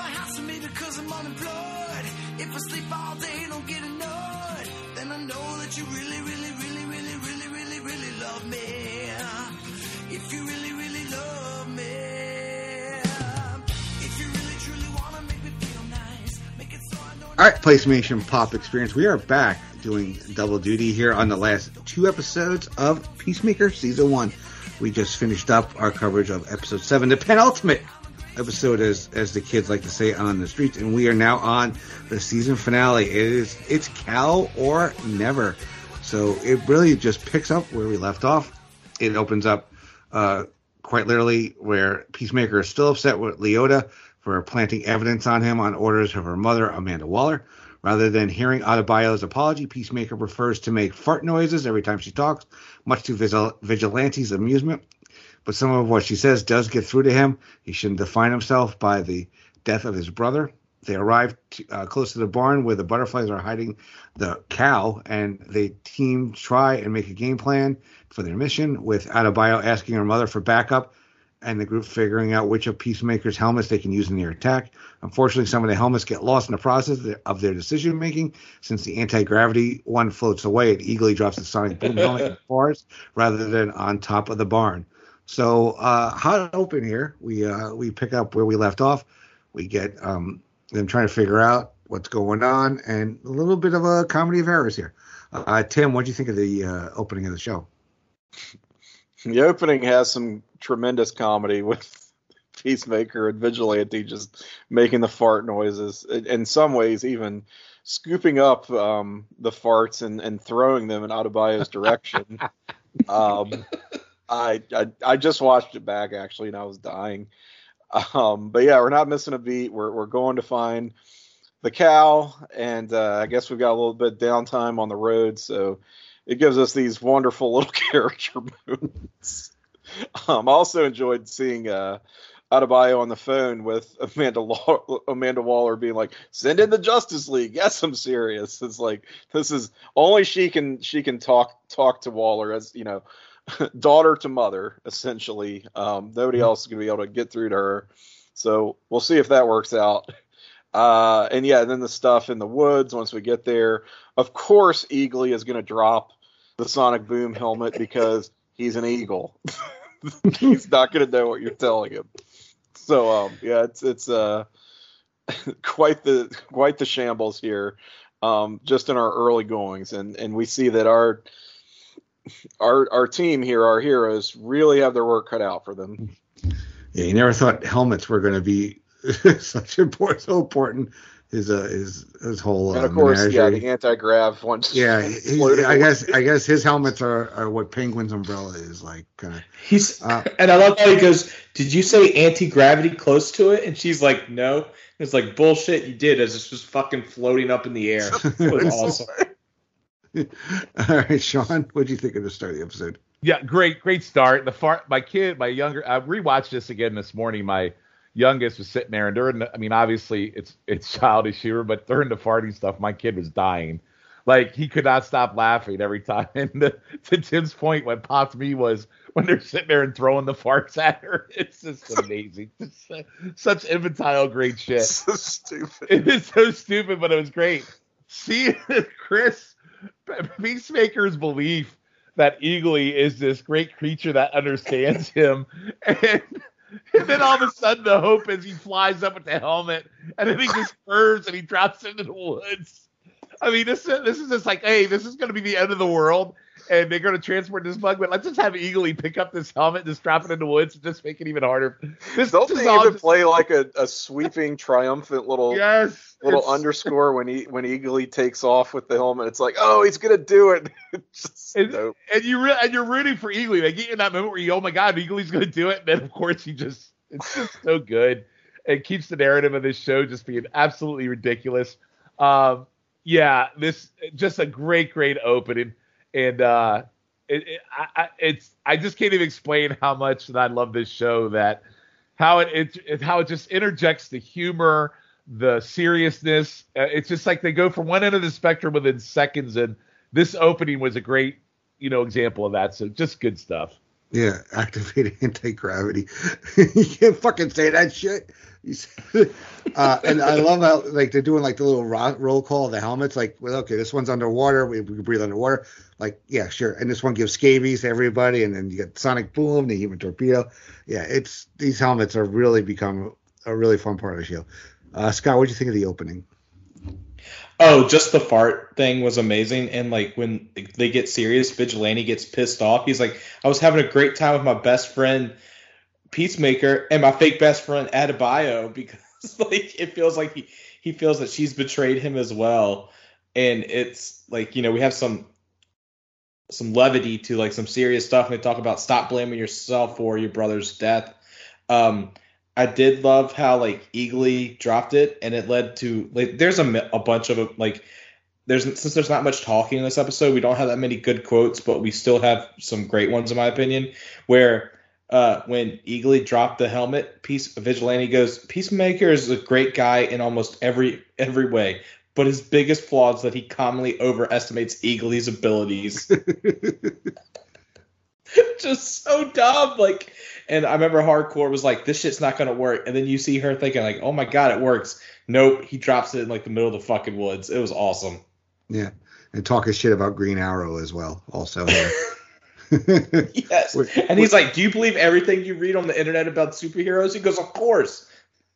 house with me because I'm unemployed. If I sleep all day, don't get annoyed. Then I know that you really, really, really, really, really, really, really love me. If you really, really love me. If you really, truly want to make me feel nice. Make it so I don't... All right, PlayStation Pop Experience. We are back doing double duty here on the last 2 episodes of Peacemaker Season 1. We just finished up our coverage of Episode 7, the penultimate episode, as the kids like to say on the streets, and we are now on the season finale. It's Cal or never. So it really just picks up where we left off. It opens up quite literally where Peacemaker is still upset with Leota for planting evidence on him on orders of her mother, Amanda Waller. Rather than hearing Adebayo's apology, Peacemaker prefers to make fart noises every time she talks, much to Vigilante's amusement. But some of what she says does get through to him. He shouldn't define himself by the death of his brother. They arrive close to the barn where the butterflies are hiding the cow, and the team try and make a game plan for their mission, with Adebayo asking her mother for backup, and the group figuring out which of Peacemaker's helmets they can use in their attack. Unfortunately, some of the helmets get lost in the process of their decision-making, since the anti-gravity one floats away and eagerly drops the sonic boom helmet in the forest rather than on top of the barn. So, hot open here. We pick up where we left off. We get them trying to figure out what's going on, and a little bit of a comedy of errors here. Tim, what do you think of the opening of the show? The opening has some tremendous comedy with Peacemaker and Vigilante just making the fart noises. In some ways, even scooping up the farts and throwing them in Adebayo's direction. I just watched it back, actually, and I was dying. But yeah, we're not missing a beat. We're going to find the cow, and I guess we've got a little bit of downtime on the road, so it gives us these wonderful little character moments. I also enjoyed seeing Adebayo on the phone with Amanda Waller being like, "Send in the Justice League." Yes, I'm serious. It's like, this is only she can talk to Waller, as you know, daughter to mother, essentially. Nobody else is gonna be able to get through to her. So we'll see if that works out. And yeah, then the stuff in the woods once we get there. Of course, Eagly is going to drop the sonic boom helmet because he's an eagle. He's not going to know what you're telling him. So yeah, it's quite the shambles here, just in our early goings, and we see that our team here, our heroes, really have their work cut out for them. Yeah, you never thought helmets were going to be so important. His whole and of course, menagerie. the anti-grav one. Yeah, I guess his helmets are what Penguin's umbrella is like. Kind of. He's and I love how he goes, "Did you say anti-gravity close to it?" And she's like, "No." It's like, bullshit, you did, as it's just fucking floating up in the air. It was awesome. All right, Sean, what do you think of the start of the episode? Yeah, great start. My younger, I rewatched this again this morning. My youngest was sitting there, and obviously it's childish humor, but during the farting stuff, my kid was dying. Like, he could not stop laughing every time. And to Tim's point, what popped me was when they're sitting there and throwing the farts at her. It's just amazing. Such infantile great shit. So stupid. It is so stupid, but it was great. See, Chris, Peacemaker's belief that Eagly is this great creature that understands him, and then all of a sudden the hope is he flies up with the helmet, and then he just curves and he drops into the woods. I mean, this is just like, hey, this is going to be the end of the world, and they're going to transport this bug, but let's just have Eagly pick up this helmet and just drop it in the woods and just make it even harder. Don't they even play like a sweeping, triumphant little underscore when Eagly takes off with the helmet? It's like, oh, he's going to do it. Dope. And you're rooting for Eagly. They get you in that moment where you, oh my God, Eagly's going to do it, and then of course it's just so good. It keeps the narrative of this show just being absolutely ridiculous. Yeah, this just a great opening, and I just can't even explain how much that I love this show. That how it just interjects the humor, the seriousness. It's just like they go from one end of the spectrum within seconds, and this opening was a great example of that. So just good stuff. Yeah, activating anti-gravity. You can't fucking say that shit. And I love how like they're doing like the little roll call of the helmets. Like, well, okay, this one's underwater. We can breathe underwater. Like, yeah, sure. And this one gives scabies to everybody. And then you got sonic boom, the human torpedo. Yeah, these helmets are really become a really fun part of the show. Scott, what do you think of the opening? Oh, just the fart thing was amazing. And like when they get serious, Vigilante gets pissed off. He's like, I was having a great time with my best friend Peacemaker and my fake best friend Adebayo, because like it feels like he feels that she's betrayed him as well. And it's like, we have some levity to like some serious stuff, and they talk about stop blaming yourself for your brother's death. I did love how like Eagly dropped it, and it led to like there's a bunch of like since there's not much talking in this episode, we don't have that many good quotes, but we still have some great ones in my opinion. Where when Eagly dropped the helmet, Vigilante goes, Peacemaker is a great guy in almost every way, but his biggest flaw is that he commonly overestimates Eagly's abilities. Just so dumb, like. And I remember Hardcore was like, this shit's not going to work. And then you see her thinking like, oh my God, it works. Nope. He drops it in like the middle of the fucking woods. It was awesome. Yeah. And talking shit about Green Arrow as well. Also. Yes. And he's like, do you believe everything you read on the internet about superheroes? He goes, of course.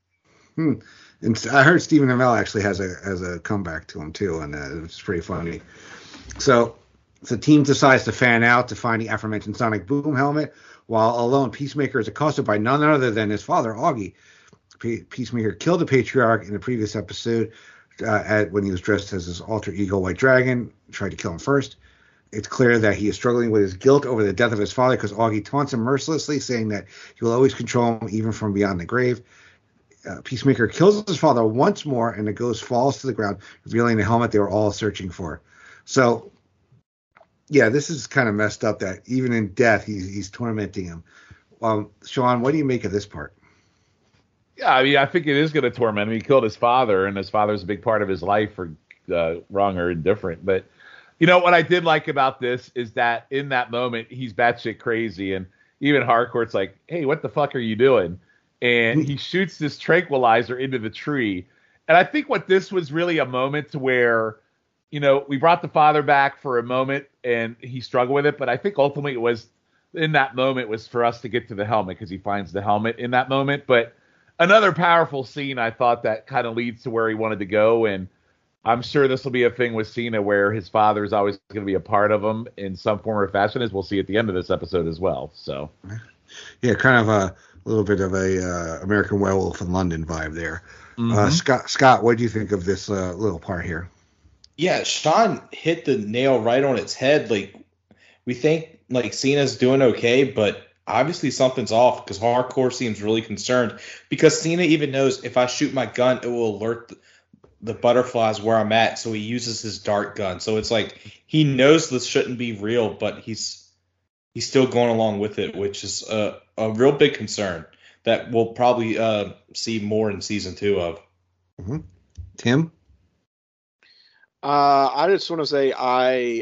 And I heard Stephen Amell actually has a comeback to him too. And it's pretty funny. So the team decides to fan out to find the aforementioned Sonic Boom helmet. While alone, Peacemaker is accosted by none other than his father, Augie. Peacemaker killed the Patriarch in the previous episode when he was dressed as his alter ego, White Dragon, tried to kill him first. It's clear that he is struggling with his guilt over the death of his father because Augie taunts him mercilessly, saying that he will always control him, even from beyond the grave. Peacemaker kills his father once more, and the ghost falls to the ground, revealing the helmet they were all searching for. So, yeah, this is kind of messed up that even in death, he's tormenting him. Sean, what do you make of this part? Yeah, I mean, I think it is going to torment him. He killed his father, and his father's a big part of his life, for wrong or indifferent. But, what I did like about this is that in that moment, he's batshit crazy. And even Harcourt's like, hey, what the fuck are you doing? And he shoots this tranquilizer into the tree. And I think what this was really a moment to where, we brought the father back for a moment and he struggled with it. But I think ultimately it was in that moment was for us to get to the helmet because he finds the helmet in that moment. But another powerful scene, I thought, that kind of leads to where he wanted to go. And I'm sure this will be a thing with Cena where his father is always going to be a part of him in some form or fashion, as we'll see at the end of this episode as well. So, yeah, kind of a little bit of a American Werewolf in London vibe there. Mm-hmm. Scott, what do you think of this little part here? Yeah, Sean hit the nail right on its head. Like, we think like Cena's doing okay, but obviously something's off because Hardcore seems really concerned because Cena even knows if I shoot my gun, it will alert the butterflies where I'm at. So he uses his dart gun. So it's like he knows this shouldn't be real, but he's still going along with it, which is a real big concern that we'll probably see more in season 2 of. Mm-hmm. Tim? I just want to say I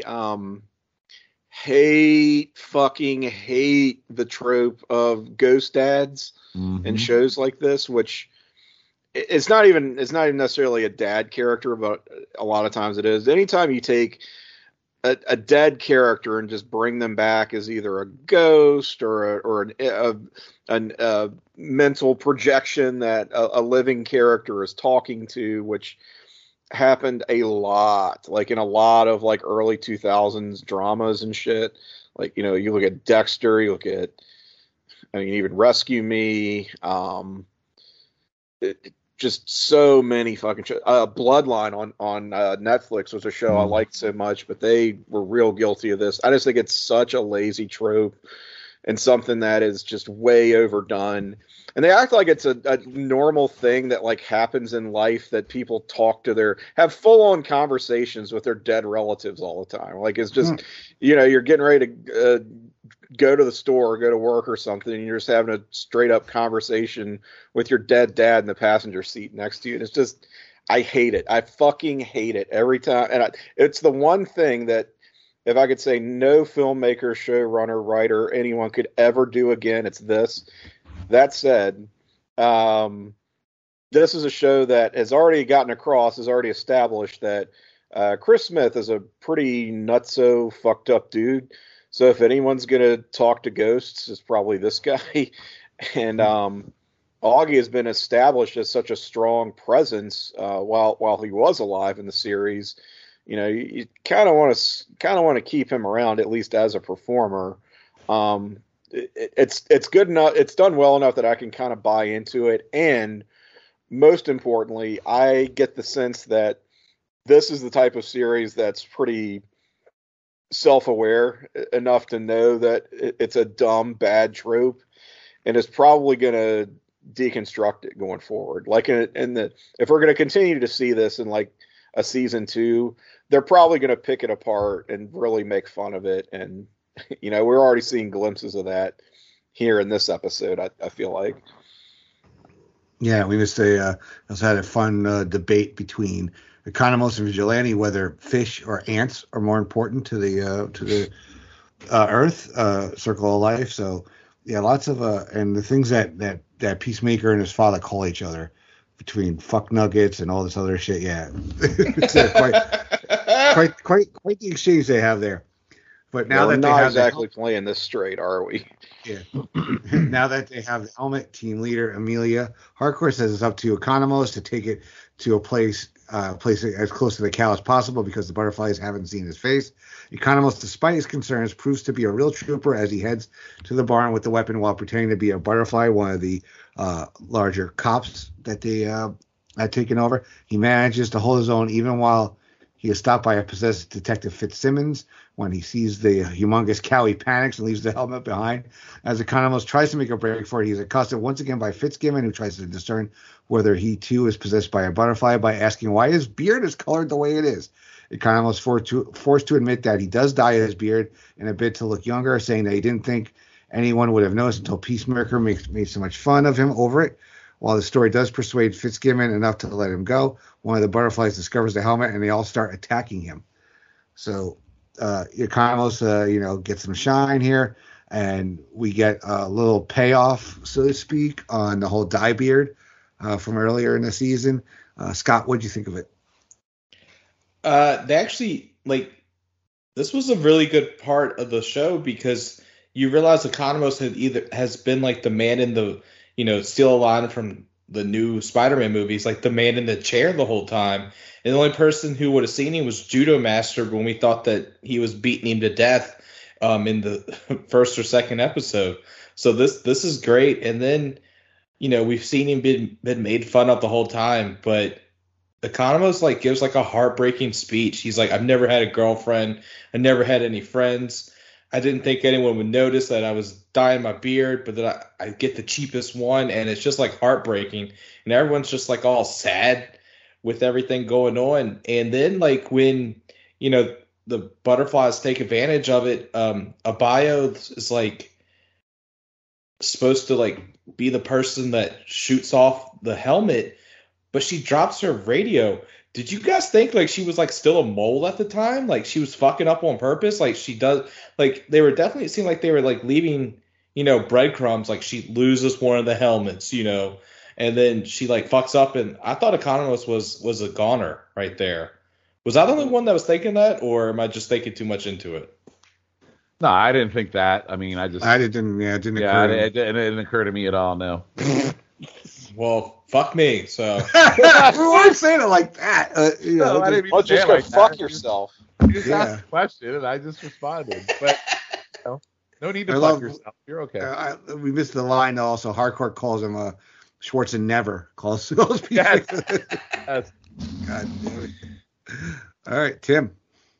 fucking hate the trope of ghost dads in shows like this, which it's not even necessarily a dad character, but a lot of times it is. Anytime you take a dead character and just bring them back as either a ghost or a mental projection that a living character is talking to, which happened a lot, like in a lot of like early 2000s dramas and shit. Like, you look at Dexter, you look at, even Rescue Me, just so many fucking shows. Bloodline on Netflix was a show I liked so much, but they were real guilty of this. I just think it's such a lazy trope and something that is just way overdone. And they act like it's a normal thing that like happens in life, that people have full on conversations with their dead relatives all the time. Like it's just, you're getting ready to go to the store or go to work or something, and you're just having a straight up conversation with your dead dad in the passenger seat next to you. And it's just, I hate it. I fucking hate it every time. And it's the one thing that if I could say no filmmaker, showrunner, writer, anyone could ever do again, it's this. That said, this is a show that has already gotten across, has already established that Chris Smith is a pretty nutso fucked up dude. So if anyone's going to talk to ghosts, it's probably this guy. And Augie has been established as such a strong presence while he was alive in the series. You know, you kind of want to keep him around, at least as a performer. It's good enough. It's done well enough that I can kind of buy into it. And most importantly, I get the sense that this is the type of series that's pretty self-aware enough to know that it's a dumb, bad trope, and is probably going to deconstruct it going forward. Like if we're going to continue to see this in like a season 2, they're probably going to pick it apart and really make fun of it. And you know, we're already seeing glimpses of that here in this episode. I feel like. Yeah, we just also had a fun debate between Economos and Vigilante whether fish or ants are more important to the Earth circle of life. So yeah, lots of and the things that Peacemaker and his father call each other between fuck nuggets and all this other shit. Yeah, it's quite the exchange they have there. But now that we're they not have exactly playing this straight, are we? Yeah. Now that they have the helmet, team leader Amelia Harcourt says it's up to Economos to take it to a place as close to the cow as possible because the butterflies haven't seen his face. Economos, despite his concerns, proves to be a real trooper as he heads to the barn with the weapon while pretending to be a butterfly, one of the larger cops that they had taken over. He manages to hold his own even while he is stopped by a possessed Detective Fitzsimmons. When he sees the humongous cow, he panics and leaves the helmet behind. As Economos tries to make a break for it, he's accosted once again by Fitzgibbon, who tries to discern whether he too is possessed by a butterfly by asking why his beard is colored the way it is. Economos forced to admit that he does dye his beard in a bid to look younger, saying that he didn't think anyone would have noticed until Peacemaker made so much fun of him over it. While the story does persuade Fitzgibbon enough to let him go, one of the butterflies discovers the helmet and they all start attacking him. So Economos, gets some shine here, and we get a little payoff, so to speak, on the whole dye beard from earlier in the season. Scott, what did you think of it? They actually, this was a really good part of the show because you realize Economos has been like the man in the, steal a line from the new Spider-Man movies, like the man in the chair the whole time. And the only person who would have seen him was Judo Master when we thought that he was beating him to death in the first or second episode. So this is great. And then, we've seen him been made fun of the whole time, but Economos gives a heartbreaking speech. He's like, I've never had a girlfriend. I never had any friends. I didn't think anyone would notice that I was dyeing my beard, but that I get the cheapest one, and it's just heartbreaking. And everyone's just all sad with everything going on. And then when, the butterflies take advantage of it, Abayo is supposed to be the person that shoots off the helmet, but she drops her radio. Did you guys think she was still a mole at the time? She was fucking up on purpose? She does they were definitely, it seemed like they were leaving, breadcrumbs. She loses one of the helmets, and then she fucks up, and I thought Economos was a goner right there. Was I the only one that was thinking that, or am I just thinking too much into it? No, I didn't think that. I mean, it didn't occur to me at all. No. Well, fuck me. So we weren't saying it like that. I didn't mean just go fuck yourself. You just asked a question and I just responded. But no need to fuck yourself. You're okay. We missed the line also. Harcourt calls him Schwartz and never calls those people. Yes. God damn it. All right, Tim.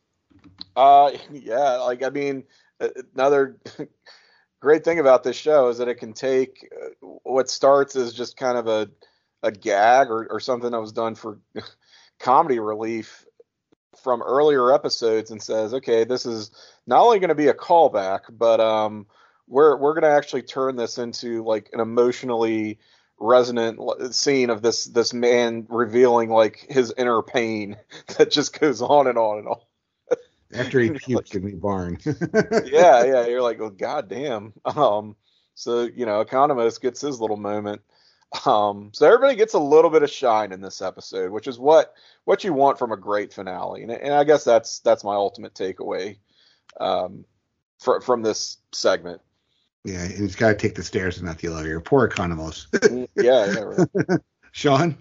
Another great thing about this show is that it can take what starts as just kind of a gag or something that was done for comedy relief from earlier episodes and says, okay, this is not only going to be a callback, but we're going to actually turn this into an emotionally resonant scene of this man revealing his inner pain that just goes on and on and on. After he You're puked in the barn. yeah. You're like, well, goddamn. So Economos gets his little moment. So everybody gets a little bit of shine in this episode, which is what you want from a great finale, and I guess that's my ultimate takeaway from this segment. Yeah, and he's got to take the stairs and not the elevator. Poor Economos. Yeah, right. Sean?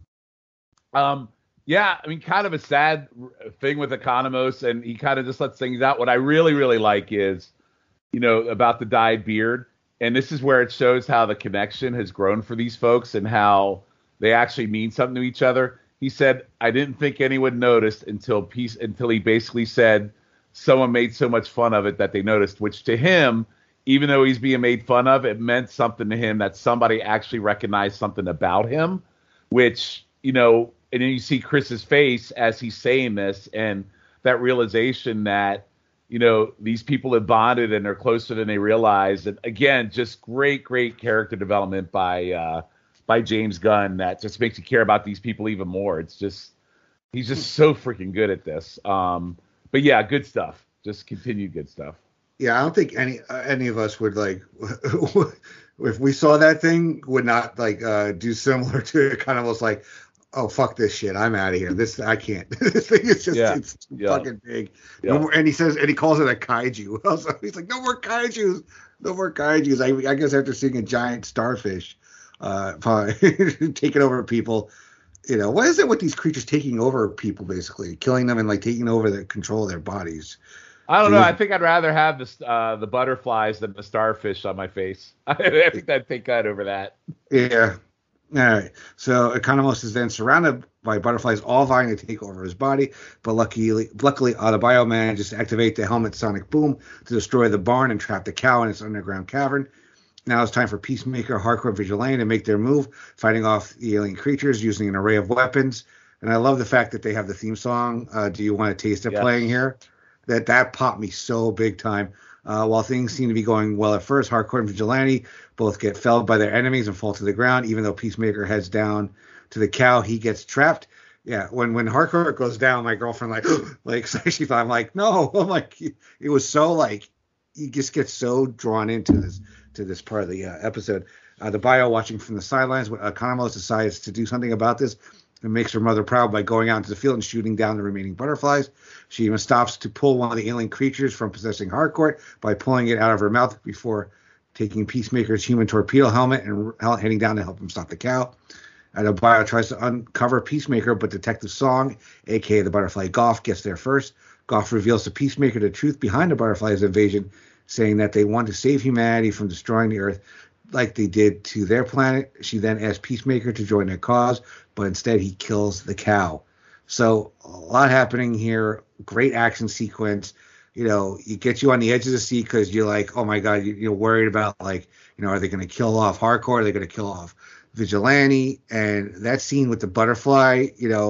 Yeah, I mean, kind of a sad thing with Economos, and he kind of just lets things out. What I really, really like is, about the dyed beard. And this is where it shows how the connection has grown for these folks and how they actually mean something to each other. He said, I didn't think anyone noticed until he basically said someone made so much fun of it that they noticed, which to him, even though he's being made fun of, it meant something to him that somebody actually recognized something about him, which, and then you see Chris's face as he's saying this and that realization that, these people have bonded and they're closer than they realize. And again, just great character development by James Gunn that just makes you care about these people even more. He's just so freaking good at this. But yeah, good stuff. Just continued good stuff. Yeah, I don't think any of us would like if we saw that thing would not do similar to it, kind of almost like, oh, fuck this shit, I'm out of here. I can't. This thing is just it's too fucking big. Yeah. No more, and he calls it a kaiju. Also, he's like, no more kaijus. I guess after seeing a giant starfish probably taking over people, what is it with these creatures taking over people, basically killing them and taking over the control of their bodies? I don't know. I think I'd rather have the butterflies than the starfish on my face. I think I'd take that over that. Yeah. All right. So Economos is then surrounded by butterflies, all vying to take over his body. But luckily, Adebayo manages to activate the helmet sonic boom to destroy the barn and trap the cow in its underground cavern. Now it's time for Peacemaker, Hardcore, Vigilante to make their move, fighting off the alien creatures using an array of weapons. And I love the fact that they have the theme song, Do You Want a Taste of Playing here? That popped me so big time. While things seem to be going well at first, Hardcore and Vigilante both get felled by their enemies and fall to the ground. Even though Peacemaker heads down to the cow, he gets trapped. Yeah, when Hardcore goes down, my girlfriend she thought, I'm like, no, I'm like, it was so you just get so drawn into this part of the episode. The bio watching from the sidelines, when Economos decides to do something about this and makes her mother proud by going out into the field and shooting down the remaining butterflies. She even stops to pull one of the alien creatures from possessing Hardcore by pulling it out of her mouth before taking Peacemaker's human torpedo helmet and heading down to help him stop the cow. Adebayo tries to uncover Peacemaker, but Detective Song, a.k.a. the Butterfly Goff, gets there first. Goff reveals to Peacemaker the truth behind the Butterfly's invasion, saying that they want to save humanity from destroying the Earth like they did to their planet. She then asks Peacemaker to join their cause, but instead he kills the cow. So a lot happening here. Great action sequence. It gets you on the edge of the seat because you're like, oh my God, you're worried about are they going to kill off Hardcore? Are they going to kill off Vigilante? And that scene with the butterfly,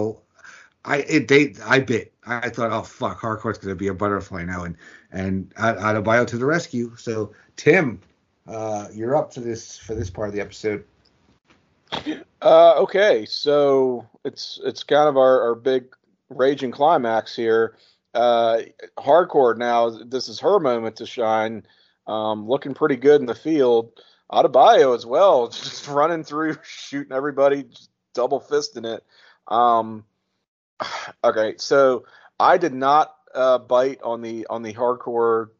I bit. I thought, oh fuck, Hardcore's going to be a butterfly now, and Adebayo to the rescue. So Tim, you're up for this part of the episode. Okay, so it's kind of our big raging climax here. Hardcore now, this is her moment to shine. Looking pretty good in the field. Adebayo as well, just running through, shooting everybody, just double fisting it. Okay, so I did not bite on the Hardcore,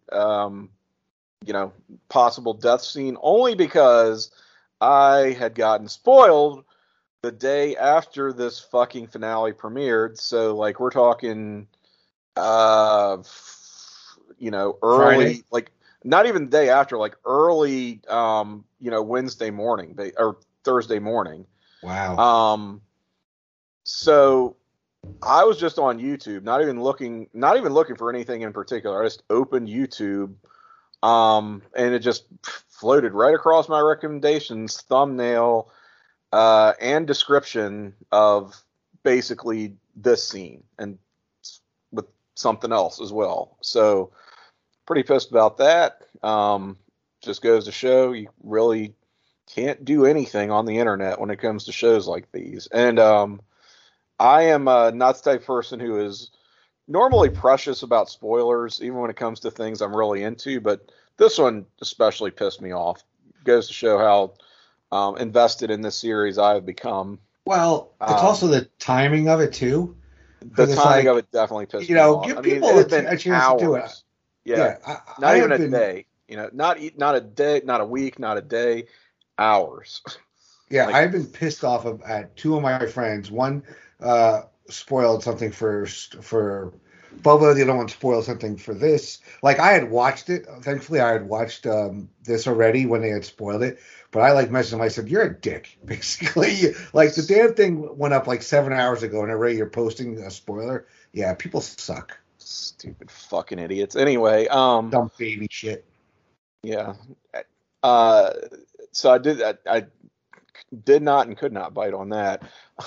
possible death scene, only because I had gotten spoiled the day after this fucking finale premiered. So we're talking, early, Friday? Not even the day after, early, Wednesday morning or Thursday morning. Wow. So I was just on YouTube, not even looking for anything in particular. I just opened YouTube, and it just floated right across my recommendations, thumbnail, and description of basically this scene, and with something else as well. So pretty pissed about that. Just goes to show you really can't do anything on the internet when it comes to shows like these. And I am not the type of person who is normally precious about spoilers, even when it comes to things I'm really into, but this one especially pissed me off. Goes to show how invested in this series I've become. Well, it's also the timing of it too. The timing of it definitely pissed me off. Give people a chance to do it. Yeah, not even a day. Not a day, not a week, not a day, hours. Yeah, I've been pissed off at two of my friends. One spoiled something for Boba. The other one spoiled something for this. Like, I had watched it. Thankfully, I had watched this already when they had spoiled it. But I messaged him. I said, "You're a dick." Basically, like, the damn thing went up 7 hours ago, and already you're posting a spoiler. Yeah, people suck. Stupid fucking idiots. Anyway, dumb baby shit. Yeah. So I did not and could not bite on that.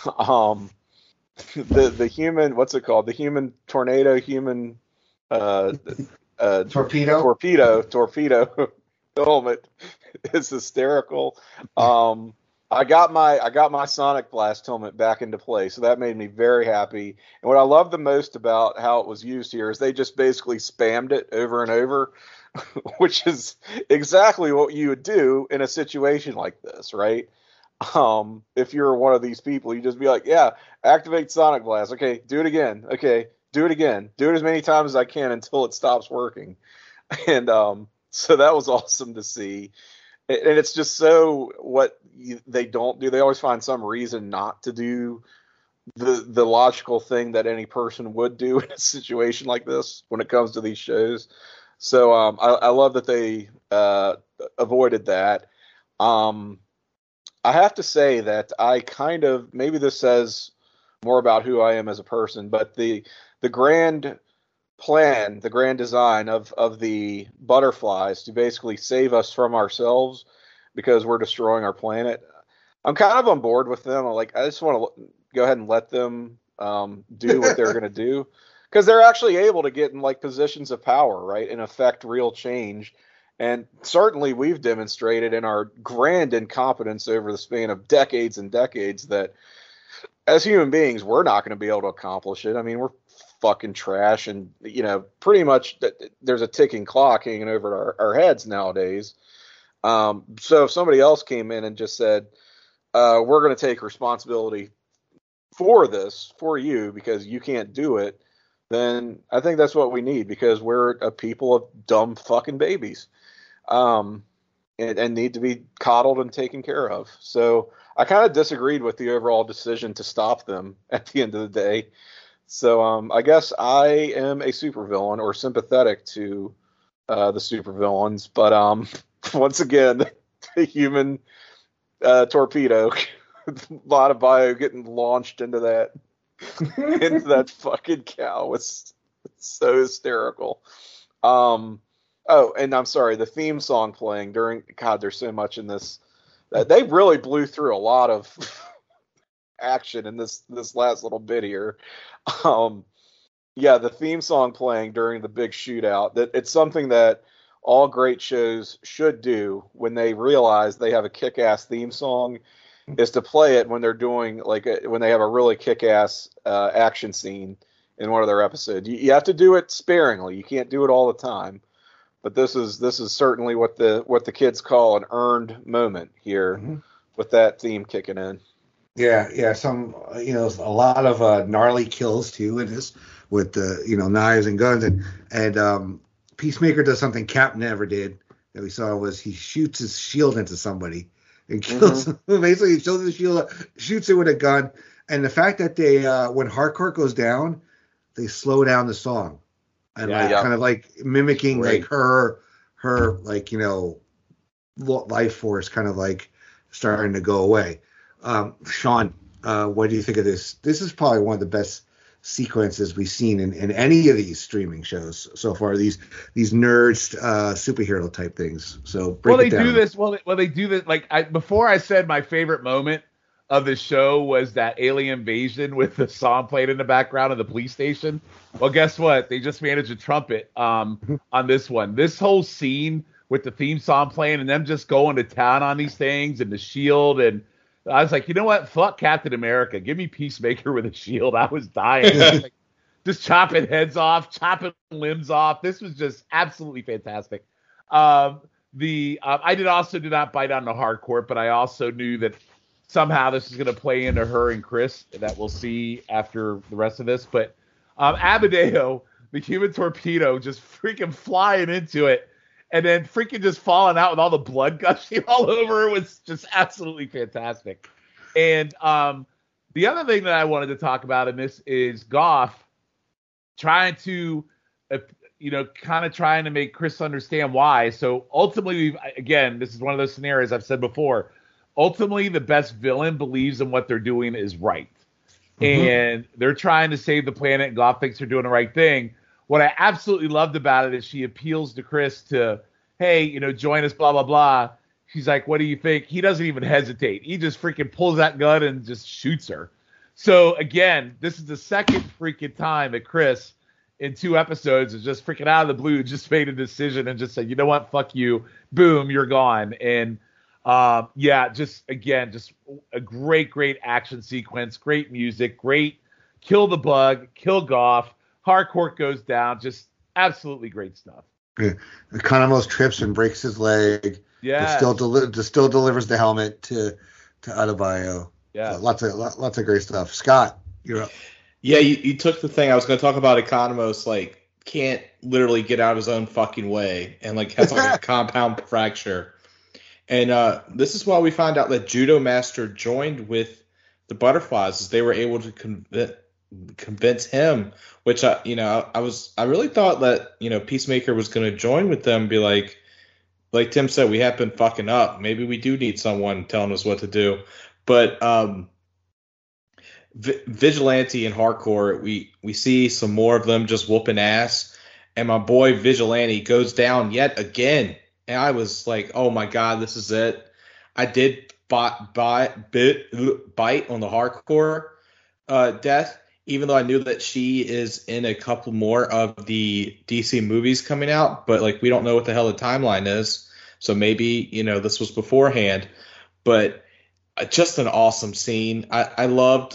The human, what's it called? The human tornado, human torpedo helmet is hysterical. I got my Sonic Blast helmet back into play, so that made me very happy. And what I love the most about how it was used here is they just basically spammed it over and over, which is exactly what you would do in a situation like this, right? If you're one of these people, you just be like, yeah, activate Sonic Blast. Okay, do it again. Okay, do it again. Do it as many times as I can until it stops working. And so that was awesome to see. And it's just so what they don't do. They always find some reason not to do the logical thing that any person would do in a situation like this when it comes to these shows. So I love that they avoided that. I have to say that I kind of, maybe this says more about who I am as a person, but the grand plan, the grand design of the butterflies to basically save us from ourselves because we're destroying our planet, I'm kind of on board with them. I just want to go ahead and let them do what they're going to do, because they're actually able to get in positions of power, right, and affect real change. And certainly we've demonstrated in our grand incompetence over the span of decades and decades that as human beings, we're not going to be able to accomplish it. I mean, we're fucking trash, and pretty much there's a ticking clock hanging over our heads nowadays. So if somebody else came in and just said, we're going to take responsibility for this, for you, because you can't do it, then I think that's what we need, because we're a people of dumb fucking babies, and need to be coddled and taken care of. So I kind of disagreed with the overall decision to stop them at the end of the day. So I guess I am a supervillain, or sympathetic to the supervillains. But once again, the human torpedo, a lot of bio getting launched into that fucking cow was so hysterical. Oh, and I'm sorry, the theme song playing during, God, there's so much in this. They really blew through a lot of action in this last little bit here. Yeah, the theme song playing during the big shootout, that it's something that all great shows should do when they realize they have a kick-ass theme song, is to play it when they're doing when they have a really kick-ass action scene in one of their episodes. You have to do it sparingly. You can't do it all the time. But this is certainly what the kids call an earned moment here, with that theme kicking in. Yeah. Some a lot of gnarly kills too in this, with the knives and guns, and Peacemaker does something Cap never did that we saw, was he shoots his shield into somebody and kills him. Basically, he shows his shield, shoots it with a gun, and the fact that they when Harcourt goes down, they slow down the song. And kind of mimicking her life force kind of starting to go away. Sean, what do you think of this? This is probably one of the best sequences we've seen in any of these streaming shows so far. These nerds superhero type things. So break it down. They do this. Before I said my favorite moment of the show was that alien invasion with the song played in the background of the police station. Well, guess what? They just managed a trumpet on this one. This whole scene with the theme song playing and them just going to town on these things and the shield. And I was like, you know what? Fuck Captain America. Give me Peacemaker with a shield. I was dying. just chopping heads off, chopping limbs off. This was just absolutely fantastic. I did not bite on the hardcore, but I also knew that somehow this is going to play into her and Chris that we'll see after the rest of this. But Amadeo, the human torpedo, just freaking flying into it and then freaking just falling out with all the blood gushing all over was just absolutely fantastic. And the other thing that I wanted to talk about in this is Goff trying to, kind of trying to make Chris understand why. So ultimately, again, this is one of those scenarios I've said before. Ultimately, the best villain believes in what they're doing is right. Mm-hmm. And they're trying to save the planet, and Goff thinks they're doing the right thing. What I absolutely loved about it is she appeals to Chris to, hey, join us, blah, blah, blah. She's like, what do you think? He doesn't even hesitate. He just freaking pulls that gun and just shoots her. So, again, this is the second freaking time that Chris, in 2 episodes, is just freaking out of the blue, just made a decision and just said, you know what, fuck you. Boom, you're gone. And, just a great action sequence, great music, great kill the bug, kill Goff. Harcourt goes down. Just absolutely great stuff. Yeah. Economos trips and breaks his leg. Yeah. Still delivers the helmet to Adebayo. Yeah. So lots of great stuff. Scott, you're up. Yeah, you took the thing I was going to talk about. Economos can't literally get out of his own fucking way and has a compound fracture. And this is why we find out that Judo Master joined with the Butterflies, as they were able to convince him. Which I really thought that Peacemaker was going to join with them, and be like Tim said, we have been fucking up. Maybe we do need someone telling us what to do. But Vigilante and Hardcore, we see some more of them just whooping ass, and my boy Vigilante goes down yet again. And I was like, oh my God, this is it. I did bite on the Hardcore death, even though I knew that she is in a couple more of the DC movies coming out, but we don't know what the hell the timeline is. So maybe, this was beforehand, but just an awesome scene. I loved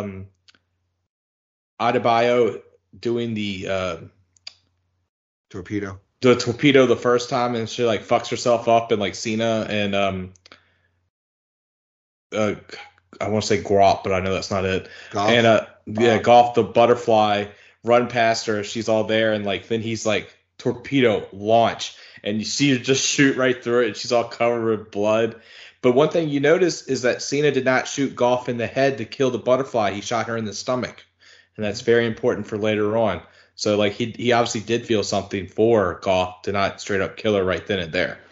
Adebayo doing the torpedo. The torpedo the first time, and she fucks herself up, and Cena and I want to say Grop, but I know that's not it. Goff. And Goff the butterfly run past her. She's all there, and then he's torpedo launch, and you see her just shoot right through it, and she's all covered with blood. But one thing you notice is that Cena did not shoot Goff in the head to kill the butterfly. He shot her in the stomach, and that's very important for later on. So he obviously did feel something for Goff to not straight up kill her right then and there.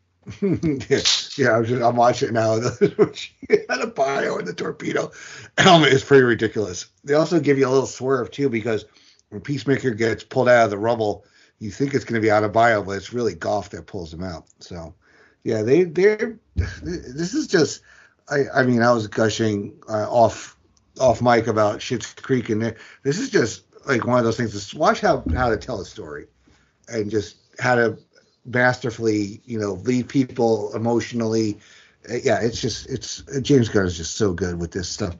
Yeah, I'm watching it now. She had a bio in the torpedo helmet is pretty ridiculous. They also give you a little swerve too, because when Peacemaker gets pulled out of the rubble, you think it's going to be out of bio, but it's really Goff that pulls him out. So yeah, this is just. I mean, I was gushing off mic about Schitt's Creek, and this is just one of those things. Just watch how to tell a story, and just how to masterfully, lead people emotionally. Yeah, it's James Gunn is just so good with this stuff.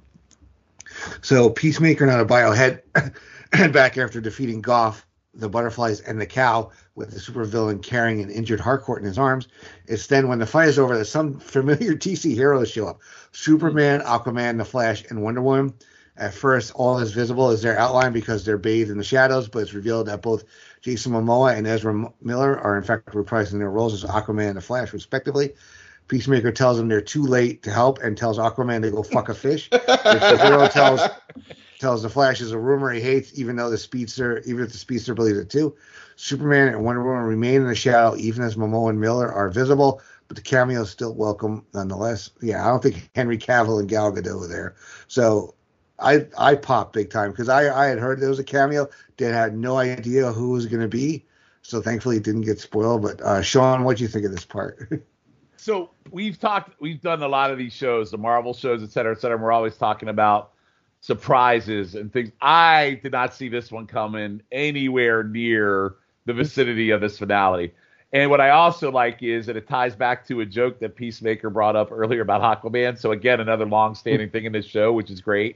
So Peacemaker and Adebayo head back after defeating Goff, the Butterflies, and the Cow, with the supervillain carrying an injured Harcourt in his arms. It's then when the fight is over that some familiar DC heroes show up: Superman, Aquaman, the Flash, and Wonder Woman. At first, all is visible is their outline because they're bathed in the shadows, but it's revealed that both Jason Momoa and Ezra Miller are in fact reprising their roles as Aquaman and the Flash, respectively. Peacemaker tells them they're too late to help and tells Aquaman to go fuck a fish. Which the hero tells the Flash is a rumor he hates, even if the speedster believes it too. Superman and Wonder Woman remain in the shadow, even as Momoa and Miller are visible, but the cameo is still welcome nonetheless. Yeah, I don't think Henry Cavill and Gal Gadot were there. So I popped big time because I had heard there was a cameo, had no idea who it was going to be. So thankfully it didn't get spoiled. But Sean, what do you think of this part? So we've done a lot of these shows, the Marvel shows, et cetera, and we're always talking about surprises and things. I did not see this one coming anywhere near the vicinity of this finale. And what I also like is that it ties back to a joke that Peacemaker brought up earlier about Aquaman. So again, another long-standing thing in this show, which is great.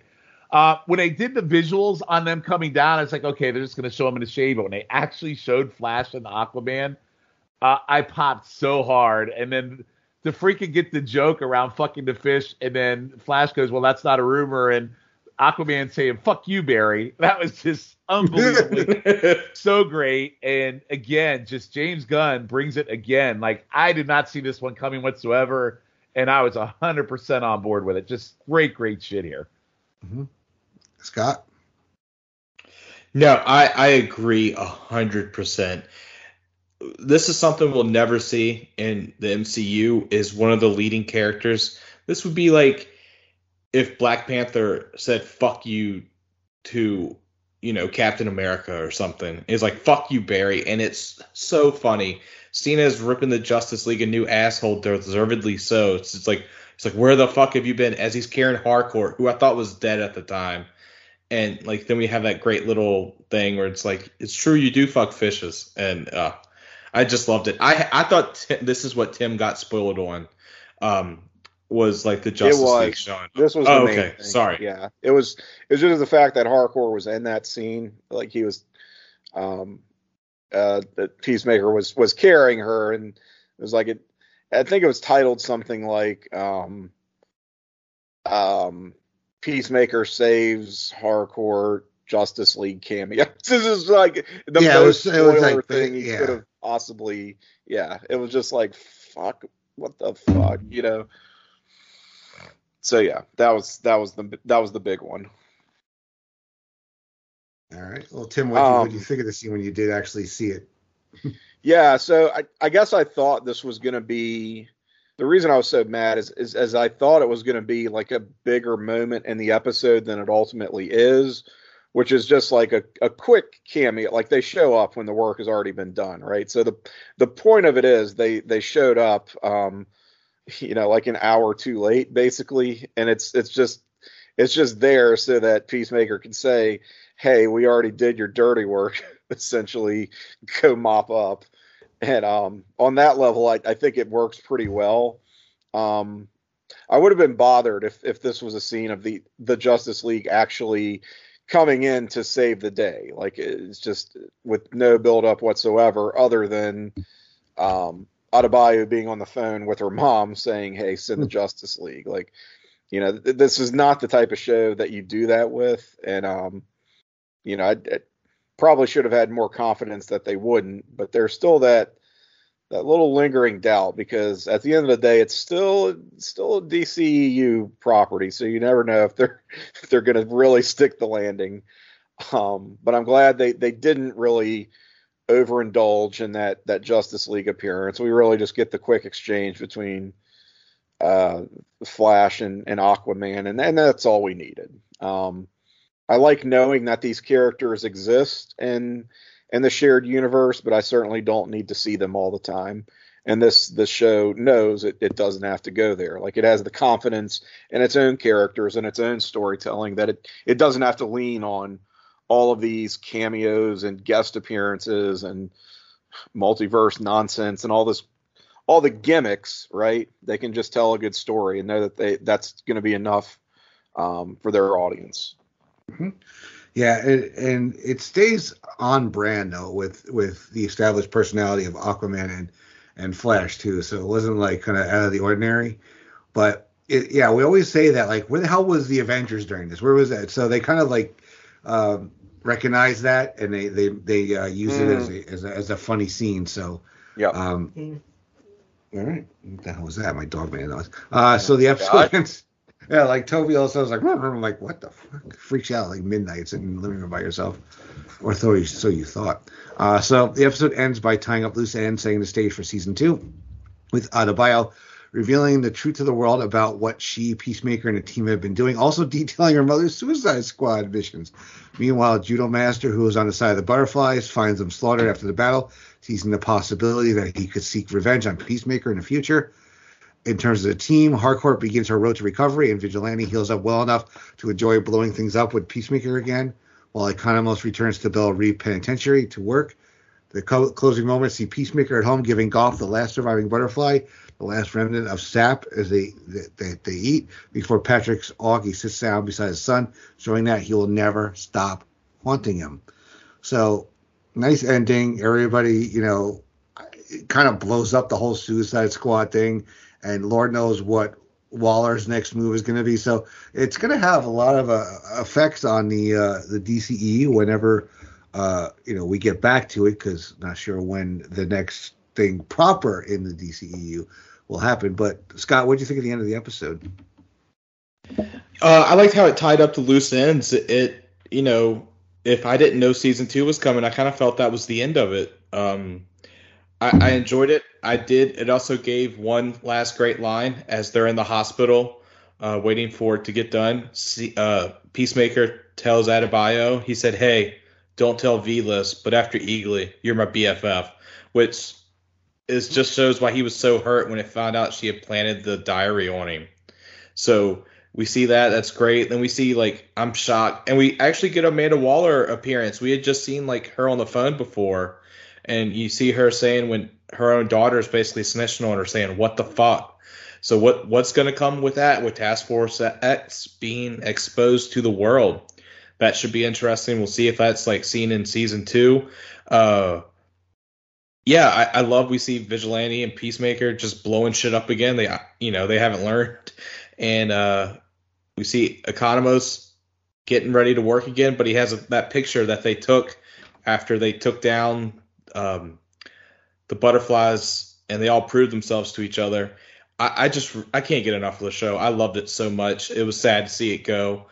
When they did the visuals on them coming down, it's like, okay, they're just going to show them in the shade. But when they actually showed Flash and Aquaman, I popped so hard. And then to freaking get the joke around fucking the fish, and then Flash goes, well, that's not a rumor. And Aquaman saying, fuck you, Barry. That was just unbelievably so great. And again, just James Gunn brings it again. Like, I did not see this one coming whatsoever. And I was 100% on board with it. Just great shit here. Mm-hmm. Scott? No, I agree 100%. This is something we'll never see in the MCU, is one of the leading characters. This would be like if Black Panther said fuck you to, Captain America or something. It's like, fuck you, Barry. And it's so funny. Cena's ripping the Justice League a new asshole, deservedly so. It's like, where the fuck have you been? As he's carrying Harcourt, who I thought was dead at the time. And like, then we have that great little thing where it's like, it's true, you do fuck fishes. And I just loved it. I thought this is what Tim got spoiled on. Was like the Justice League showing. This was the main okay. thing. Sorry. Yeah, it was just the fact that Harcourt was in that scene. Like, he was, the Peacemaker was carrying her, and it was like I think it was titled something like Peacemaker saves Harcourt, Justice League cameo. This is like the most spoiler thing he could have possibly. Yeah, it was just like, fuck, what the fuck, So yeah, that was the big one. All right. Well, Tim, what did you think of the scene when you did actually see it? Yeah, so I guess I thought this was going to be, the reason I was so mad is as I thought it was going to be like a bigger moment in the episode than it ultimately is, which is just like a quick cameo. Like, they show up when the work has already been done, right? So the point of it is they showed up, like an hour too late, basically, and it's just there so that Peacemaker can say, hey, we already did your dirty work, essentially, go mop up. And on that level, I think it works pretty well. I would have been bothered if this was a scene of the Justice League actually coming in to save the day. Like, it's just with no build up whatsoever, other than Adebayo being on the phone with her mom saying, hey, send the Justice League. Like, this is not the type of show that you do that with. And, I probably should have had more confidence that they wouldn't, but there's still that little lingering doubt, because at the end of the day, it's still a DCEU property. So you never know if they're going to really stick the landing. But I'm glad they didn't really overindulge in that Justice League appearance. We really just get the quick exchange between Flash and Aquaman, and that's all we needed. I like knowing that these characters exist in the shared universe, but I certainly don't need to see them all the time. And this show knows it doesn't have to go there. Like, it has the confidence in its own characters and its own storytelling that it doesn't have to lean on all of these cameos and guest appearances and multiverse nonsense and all the gimmicks, right? They can just tell a good story and know that that's going to be enough for their audience. Mm-hmm. Yeah, and it stays on brand though with the established personality of Aquaman and Flash too. So it wasn't like kind of out of the ordinary. But we always say that, like, where the hell was the Avengers during this? Where was that? So they kind of like recognize that, and they use it as a funny scene. So yeah. All right, what the hell was that? My dog made a noise. So the episode ends. Yeah, like Toby also was like, I'm like, what the fuck? Freaks you out like midnight, sitting in the living room by yourself. Or so you thought. So the episode ends by tying up loose ends, setting the stage for season 2, with Adebayo revealing the truth to the world about what she, Peacemaker, and the team have been doing, also detailing her mother's Suicide Squad missions. Meanwhile, Judo Master, who was on the side of the Butterflies, finds them slaughtered after the battle, teasing the possibility that he could seek revenge on Peacemaker in the future. In terms of the team, Harcourt begins her road to recovery, and Vigilante heals up well enough to enjoy blowing things up with Peacemaker again, while Economos returns to Belle Reve Penitentiary to work. The closing moments see Peacemaker at home giving Goff, the last surviving Butterfly, the last remnant of sap as they eat before Patrick's Augie sits down beside his son, showing that he will never stop haunting him. So, nice ending. Everybody, it kind of blows up the whole Suicide Squad thing, and Lord knows what Waller's next move is going to be. So it's going to have a lot of effects on the DCEU whenever we get back to it, because not sure when the next thing proper in the DCEU will happen. But Scott, what did you think of the end of the episode? I liked how it tied up the loose ends. It if I didn't know season 2 was coming, I kind of felt that was the end of it. I enjoyed it. I did. It also gave one last great line as they're in the hospital waiting for it to get done. Peacemaker tells Adebayo, he said, "Hey, don't tell V-List, but after Eagly, you're my BFF," which just shows why he was so hurt when it found out she had planted the diary on him. So we see that. That's great. Then we see, I'm shocked. And we actually get Amanda Waller appearance. We had just seen, her on the phone before. And you see her saying when her own daughter is basically snitching on her, saying, "What the fuck?" So what's going to come with that, with Task Force X being exposed to the world? That should be interesting. We'll see if that's seen in season 2. I love we see Vigilante and Peacemaker just blowing shit up again. They haven't learned. And we see Economos getting ready to work again, but he has that picture that they took after they took down the butterflies, and they all proved themselves to each other. I can't get enough of the show. I loved it so much. It was sad to see it go.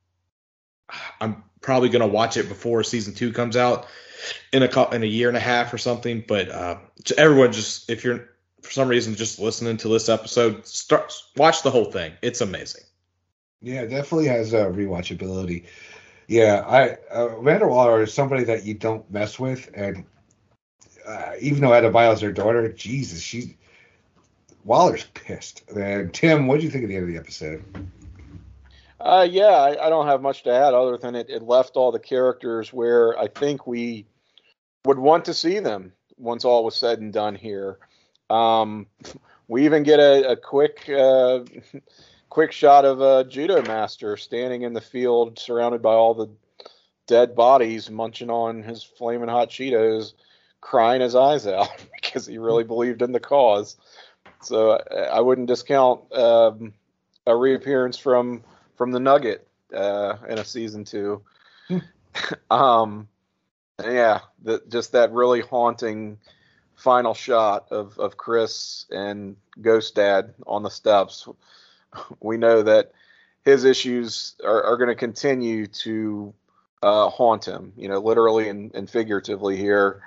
I'm probably going to watch it before season 2 comes out in a year and a half or something. But everyone, just if you're for some reason just listening to this episode, watch the whole thing. It's amazing. Yeah, it definitely has rewatchability. Yeah, Amanda Waller is somebody that you don't mess with, and even though Adebayo's her daughter, Jesus, Waller's pissed. And Tim, what did you think of the end of the episode? I don't have much to add other than it left all the characters where I think we would want to see them once all was said and done here. We even get a quick shot of Judo Master standing in the field surrounded by all the dead bodies, munching on his flaming hot Cheetos, crying his eyes out because he really believed in the cause. So I wouldn't discount a reappearance from the Nugget in a season 2. Just that really haunting final shot of Chris and Ghost Dad on the steps. We know that his issues are going to continue to haunt him, literally and figuratively here.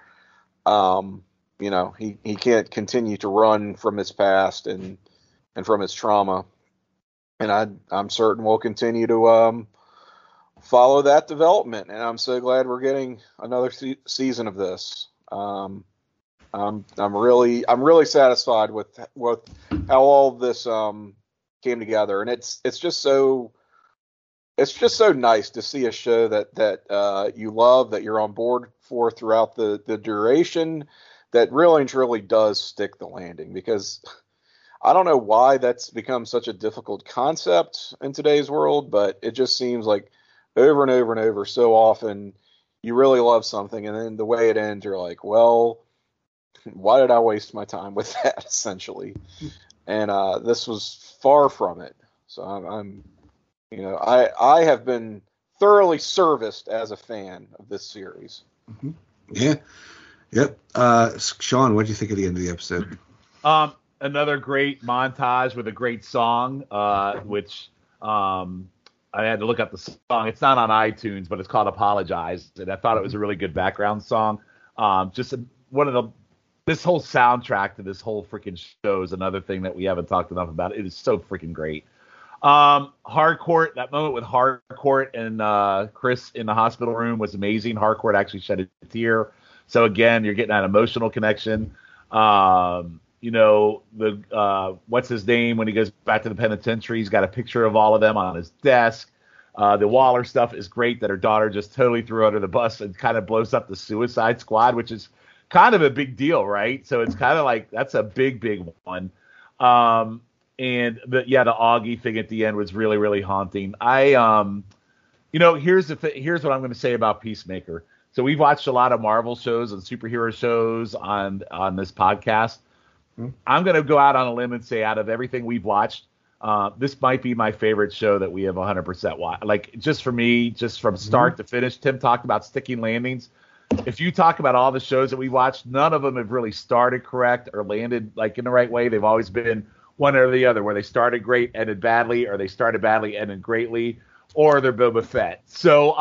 He can't continue to run from his past and from his trauma. And I'm certain we'll continue to follow that development. And I'm so glad we're getting another season of this. I'm really satisfied with how all this came together, and it's just so nice to see a show that you love, that you're on board for throughout the duration, that really and truly does stick the landing. Because I don't know why that's become such a difficult concept in today's world, but it just seems like over and over and over so often you really love something, and then the way it ends, you're like, well, why did I waste my time with that, essentially? And this was far from it. So I have been thoroughly serviced as a fan of this series. Mm-hmm. Yeah. Yep. Sean, what did you think of the end of the episode? Another great montage with a great song, which I had to look up the song. It's not on iTunes, but it's called Apologize. And I thought it was a really good background song. This whole soundtrack to this whole freaking show is another thing that we haven't talked enough about. It is so freaking great. Harcourt, that moment with Harcourt and Chris in the hospital room was amazing. Harcourt actually shed a tear. So again, you're getting that emotional connection. What's his name when he goes back to the penitentiary? He's got a picture of all of them on his desk. The Waller stuff is great, that her daughter just totally threw under the bus and kind of blows up the Suicide Squad, which is kind of a big deal, right? So it's kind of like, that's a big, big one. And the Augie thing at the end was really, really haunting. Here's what I'm going to say about Peacemaker. So we've watched a lot of Marvel shows and superhero shows on this podcast. Mm-hmm. I'm going to go out on a limb and say, out of everything we've watched, this might be my favorite show that we have 100% watched. Like, just for me, just from start to finish. Tim talked about sticking landings. If you talk about all the shows that we watched, none of them have really started correct or landed like in the right way. They've always been one or the other, where they started great, ended badly, or they started badly, ended greatly, or they're Boba Fett. So,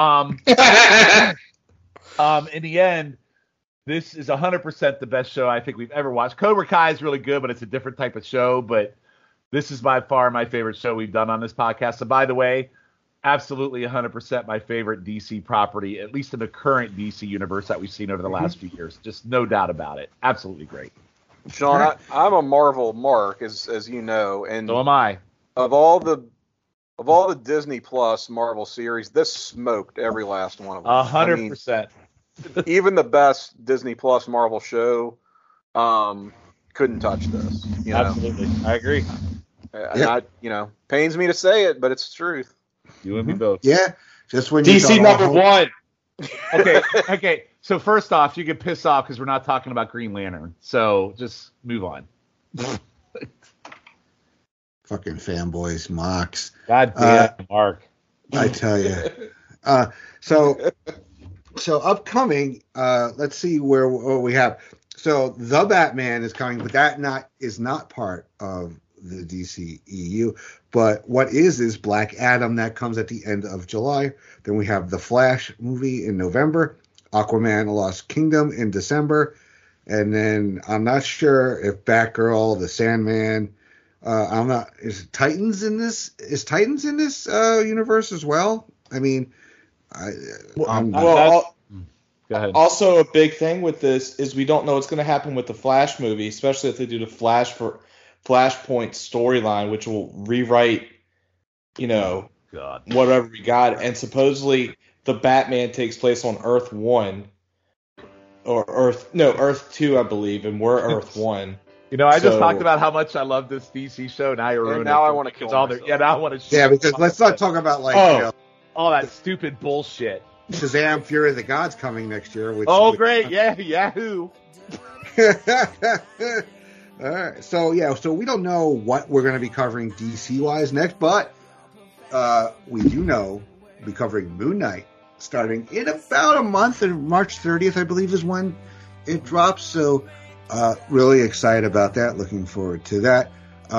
in the end, this is 100% the best show I think we've ever watched. Cobra Kai is really good, but it's a different type of show. But this is by far my favorite show we've done on this podcast. So, by the way, absolutely 100% my favorite DC property, at least in the current DC universe that we've seen over the last few years. Just no doubt about it. Absolutely great. Sean, I'm a Marvel mark, as you know, and so am I. Of all the Disney Plus Marvel series, this smoked every last one of them. 100%. Even the best Disney Plus Marvel show couldn't touch this. You know? Absolutely, I agree. Pains me to say it, but it's the truth. You and me both. Yeah, just when DC number one. Okay. So first off, you get pissed off because we're not talking about Green Lantern. So just move on. Fucking fanboys, mocks. God damn, Mark. I tell you. So upcoming, let's see what we have. So The Batman is coming, but that is not part of the DCEU. But what is Black Adam, that comes at the end of July. Then we have the Flash movie in November, Aquaman: Lost Kingdom in December, and then I'm not sure if Batgirl, the Sandman, is Titans in this? Is Titans in this universe as well? I mean, go ahead. Also, a big thing with this is we don't know what's going to happen with the Flash movie, especially if they do the Flashpoint storyline, which will rewrite, whatever we got. And supposedly the Batman takes place on Earth 1 or Earth 2, I believe, and we're Earth 1. I just talked about how much I love this DC show. Now you're ruining it. Now I want to kill myself. Now I want to. Yeah, because let's not talk about all that stupid bullshit. Shazam! Fury of the Gods coming next year. Great! Yeah, Yahoo! All right, so we don't know what we're going to be covering DC-wise next, but we do know we'll be covering Moon Knight starting in about a month, and March 30th, I believe, is when it drops. So really excited about that. Looking forward to that.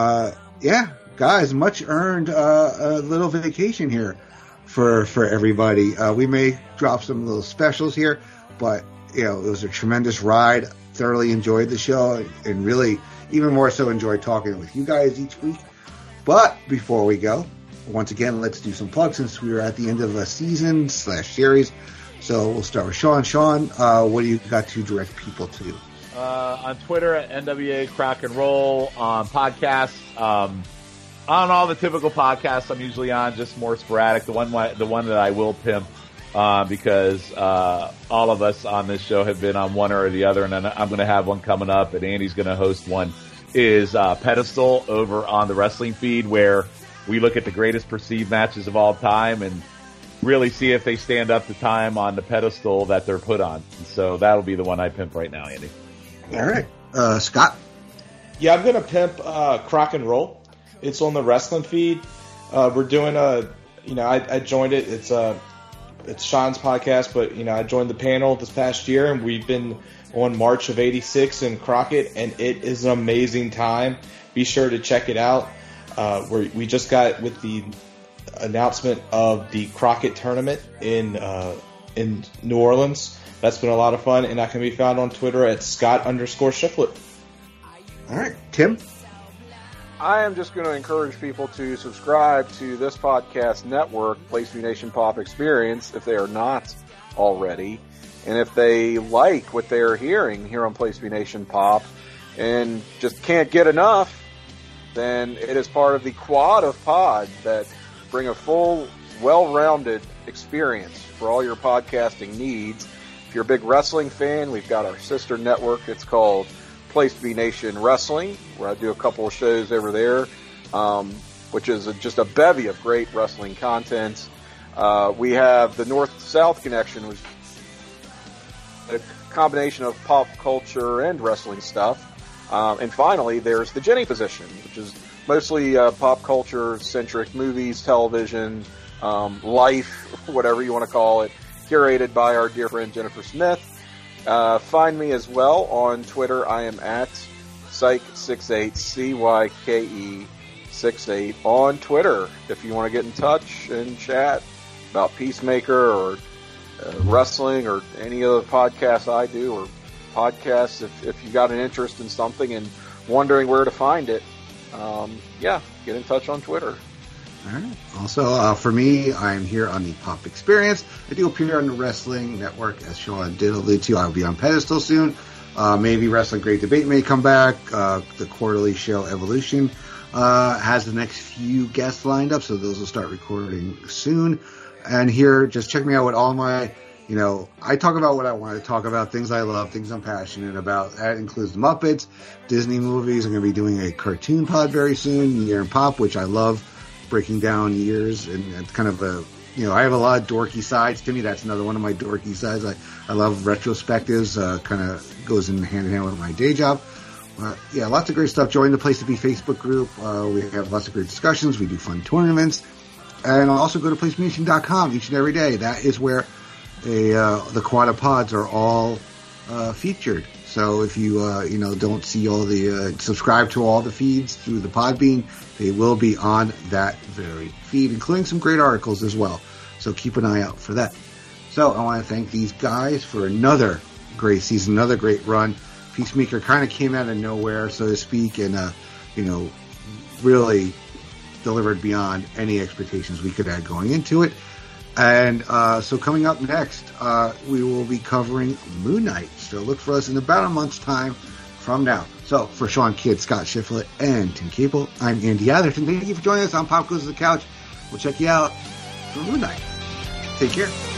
Guys, much earned a little vacation here for everybody. We may drop some little specials here, but it was a tremendous ride. Thoroughly enjoyed the show, and really even more so enjoyed talking with you guys each week. But before we go, once again, let's do some plugs since we are at the end of a season/series. So we'll start with Sean. Sean, what do you got to direct people to? On Twitter at NWA Crack and Roll, on podcasts, on all the typical podcasts I'm usually on, just more sporadic. The one that I will pimp, because all of us on this show have been on one or the other, and I'm going to have one coming up, and Andy's going to host one, is Pedestal over on the wrestling feed, where we look at the greatest perceived matches of all time and really see if they stand up to time on the pedestal that they're put on. So that'll be the one I pimp right now, Andy. All right. Scott? Yeah, I'm going to pimp Crock and Roll. It's on the wrestling feed. We're doing I joined it. It's Sean's podcast, but I joined the panel this past year, and we've been on March of '86 in Crockett, and it is an amazing time. Be sure to check it out. We just got with the announcement of the Crockett tournament in New Orleans. That's been a lot of fun, and I can be found on Twitter at Scott_Shiflett. All right, Tim. I am just going to encourage people to subscribe to this podcast network, Place View Nation Pop Experience, if they are not already. And if they like what they are hearing here on Place View Nation Pop and just can't get enough, then it is part of the quad of pods that bring a full, well-rounded experience for all your podcasting needs. If you're a big wrestling fan, we've got our sister network. It's called Place to Be Nation Wrestling, where I do a couple of shows over there, which is just a bevy of great wrestling content. We have the North-South Connection, which is a combination of pop culture and wrestling stuff. And finally, there's the Jenny Position, which is mostly pop culture-centric movies, television, life, whatever you want to call it, curated by our dear friend Jennifer Smith. Find me as well on Twitter. I am at Cyke68, CYKE68 on Twitter. If you want to get in touch and chat about Peacemaker or wrestling or any other podcasts I do, or podcasts, if you got an interest in something and wondering where to find it, get in touch on Twitter. All right. Also, for me, I'm here on the Pop Experience. I do appear on the Wrestling Network, as Sean did allude to. I'll be on Pedestal soon. Maybe Wrestling Great Debate may come back. The quarterly show Evolution has the next few guests lined up, so those will start recording soon. And here, just check me out with all my, I talk about what I want to talk about, things I love, things I'm passionate about. That includes the Muppets, Disney movies. I'm going to be doing a cartoon pod very soon, Year in Pop, which I love, breaking down years, and it's kind of I have a lot of dorky sides to me. That's another one of my dorky sides. I love retrospectives, kind of goes in hand in hand with my day job. Lots of great stuff. Join the Place to Be Facebook group. We have lots of great discussions. We do fun tournaments. And also go to PlaceToBeNation.com each and every day. That is where the Quad Pods are all featured. So if you don't see all the subscribe to all the feeds through the Podbean, they will be on that very feed, including some great articles as well. So keep an eye out for that. So I want to thank these guys for another great season, another great run. Peacemaker kind of came out of nowhere, so to speak, and really delivered beyond any expectations we could have going into it. And so coming up next, we will be covering Moon Knight. So look for us in about a month's time from now. So for Sean Kidd, Scott Shiflett, and Tim Cable, I'm Andy Atherton. Thank you for joining us on Pop Goes to the Couch. We'll check you out for Moon Knight. Take care.